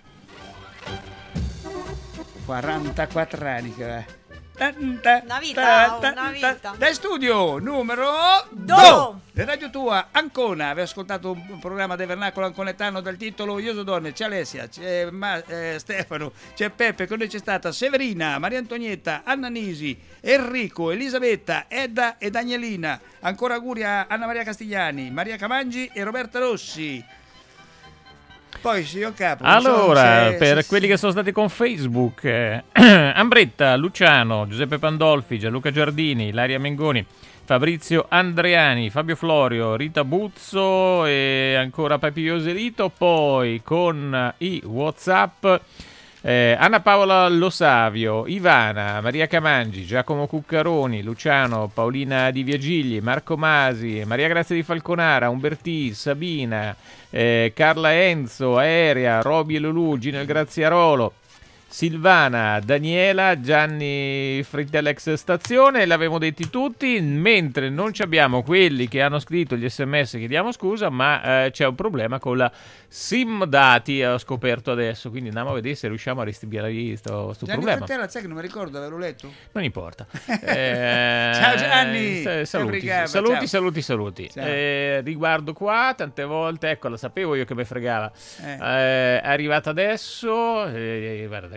Speaker 3: 44 anni che va.
Speaker 5: Una vita.
Speaker 3: Dal studio numero 2 di Radio Tua Ancona. Avete ascoltato un programma del vernacolo anconetano dal titolo Io so donne. C'è Alessia, c'è Stefano, c'è Peppe, con noi c'è stata Severina, Maria Antonietta, Anna Nisi, Enrico, Elisabetta, Edda e Danielina. Ancora auguri a Anna Maria Castigliani, Maria Camangi e Roberta Rossi. Poi signor Capo,
Speaker 4: allora, per quelli che sono stati con Facebook, Ambretta, Luciano, Giuseppe Pandolfi, Gianluca Giardini, Ilaria Mengoni, Fabrizio Andreani, Fabio Florio, Rita Buzzo e ancora Pepi Ioselito. Poi con i WhatsApp Anna Paola Losavio, Ivana, Maria Camangi, Giacomo Cuccaroni, Luciano, Paolina Di Viagigli, Marco Masi, Maria Grazia di Falconara, Umbertì, Sabina, Carla Enzo, Aerea, Roby e Lulù, Gino Graziarolo, Silvana, Daniela, Gianni Frittelex Stazione, l'avevamo detti tutti, mentre non ci abbiamo quelli che hanno scritto gli sms, chiediamo scusa, ma c'è un problema con la SIM dati, ho scoperto adesso, quindi andiamo a vedere se riusciamo a restituire sto problema.
Speaker 3: Gianni, sai che non mi ricordo, avevo letto?
Speaker 4: Non importa.
Speaker 3: Ciao Gianni!
Speaker 4: Saluti. Riguardo qua, tante volte, ecco, la sapevo io che mi fregava. È arrivata adesso, guarda,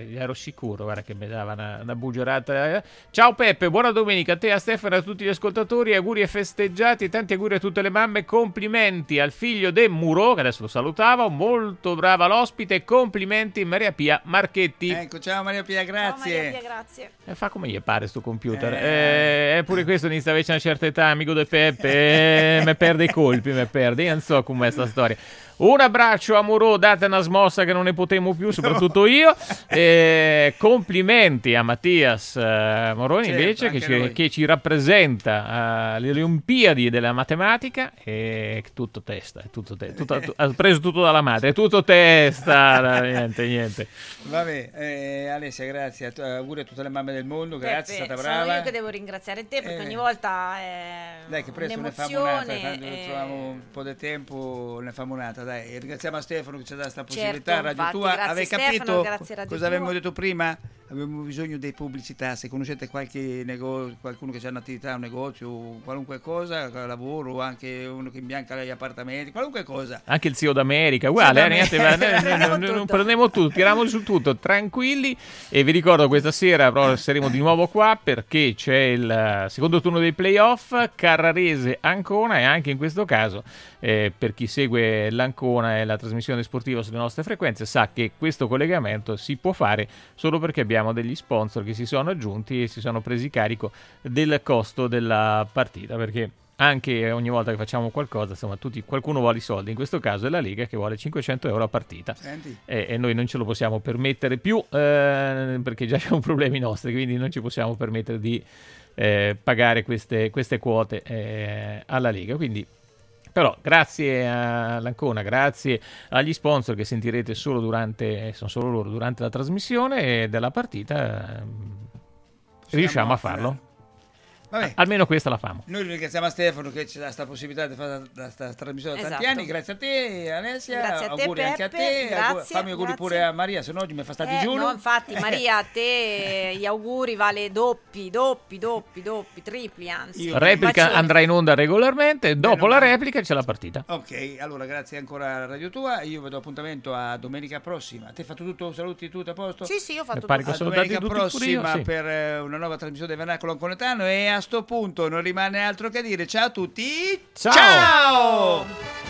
Speaker 4: ero sicuro, guarda che mi dava una buggerata. Ciao Peppe, buona domenica a te, a Stefano e a tutti gli ascoltatori, auguri e festeggiati, tanti auguri a tutte le mamme, complimenti al figlio De Muro, che adesso lo salutavo, molto brava l'ospite, complimenti Maria Pia Marchetti.
Speaker 3: Ecco, ciao Maria Pia, grazie.
Speaker 5: Ciao Maria Pia, grazie.
Speaker 4: Fa come gli pare sto computer. Pure questo inizia invece a una certa età, amico De Peppe, me perde i colpi, io non so com'è sta storia. Un abbraccio a Muro, date una smossa che non ne potremo più, soprattutto io. Complimenti a Mattias Moroni, certo, invece che ci rappresenta alle Olimpiadi della matematica. E tutto testa, ha preso tutto dalla madre, tutto testa, niente.
Speaker 3: Vabbè, Alessia, grazie, auguri a tutte le mamme del mondo, grazie, è stata brava.
Speaker 5: Sono io che devo ringraziare te, perché ogni volta
Speaker 3: dai, che presto ne famo un'altra, quando troviamo un po' di tempo ne famo un'altra. Dai, ringraziamo a Stefano che ci ha dato questa possibilità.
Speaker 5: Certo,
Speaker 3: Radio
Speaker 5: infatti,
Speaker 3: Tua,
Speaker 5: grazie
Speaker 3: avevi
Speaker 5: Stefano,
Speaker 3: capito cosa avevamo detto prima? Abbiamo bisogno di pubblicità. Se conoscete qualche negozio, qualcuno che ha un'attività, un negozio, qualunque cosa, lavoro, anche uno che imbianca gli appartamenti, qualunque cosa.
Speaker 4: Anche il CEO d'America, uguale, non prendiamo tutto, tiriamo su tutto, tranquilli. E vi ricordo, questa sera però saremo di nuovo qua perché c'è il secondo turno dei playoff, Carrarese-Ancona, e anche in questo caso per chi segue l'Ancona e la trasmissione sportiva sulle nostre frequenze sa che questo collegamento si può fare solo perché abbiamo degli sponsor che si sono aggiunti e si sono presi carico del costo della partita, perché anche ogni volta che facciamo qualcosa, insomma, qualcuno vuole i soldi, in questo caso è la Lega che vuole 500 euro a partita, e noi non ce lo possiamo permettere più perché già abbiamo problemi nostri, quindi non ci possiamo permettere di pagare queste quote alla Lega, quindi. Però grazie all'Ancona, grazie agli sponsor che sentirete sono solo loro durante la trasmissione della partita, riusciamo a farlo.
Speaker 3: Vabbè.
Speaker 4: Almeno questa la famo.
Speaker 3: Noi ringraziamo a Stefano che ci dà questa possibilità di fare questa trasmissione da tanti anni. Grazie a te, Alessia.
Speaker 5: Grazie a te,
Speaker 3: auguri
Speaker 5: Peppe,
Speaker 3: anche a te.
Speaker 5: grazie,
Speaker 3: fammi auguri pure a Maria, se no oggi mi fa sta digiuno.
Speaker 5: No, infatti Maria, a te gli auguri vale doppi, tripli anzi.
Speaker 4: Replica andrà in onda regolarmente, dopo la replica c'è la partita.
Speaker 3: Ok, allora grazie ancora a Radio Tua, io vi do appuntamento a domenica prossima. Ti hai fatto tutto, saluti tutto a posto?
Speaker 5: Sì, ho fatto tutto.
Speaker 3: A domenica prossima per una nuova trasmissione del Vernacolo Anconetano, e a sto punto non rimane altro che dire ciao a tutti.
Speaker 4: Ciao!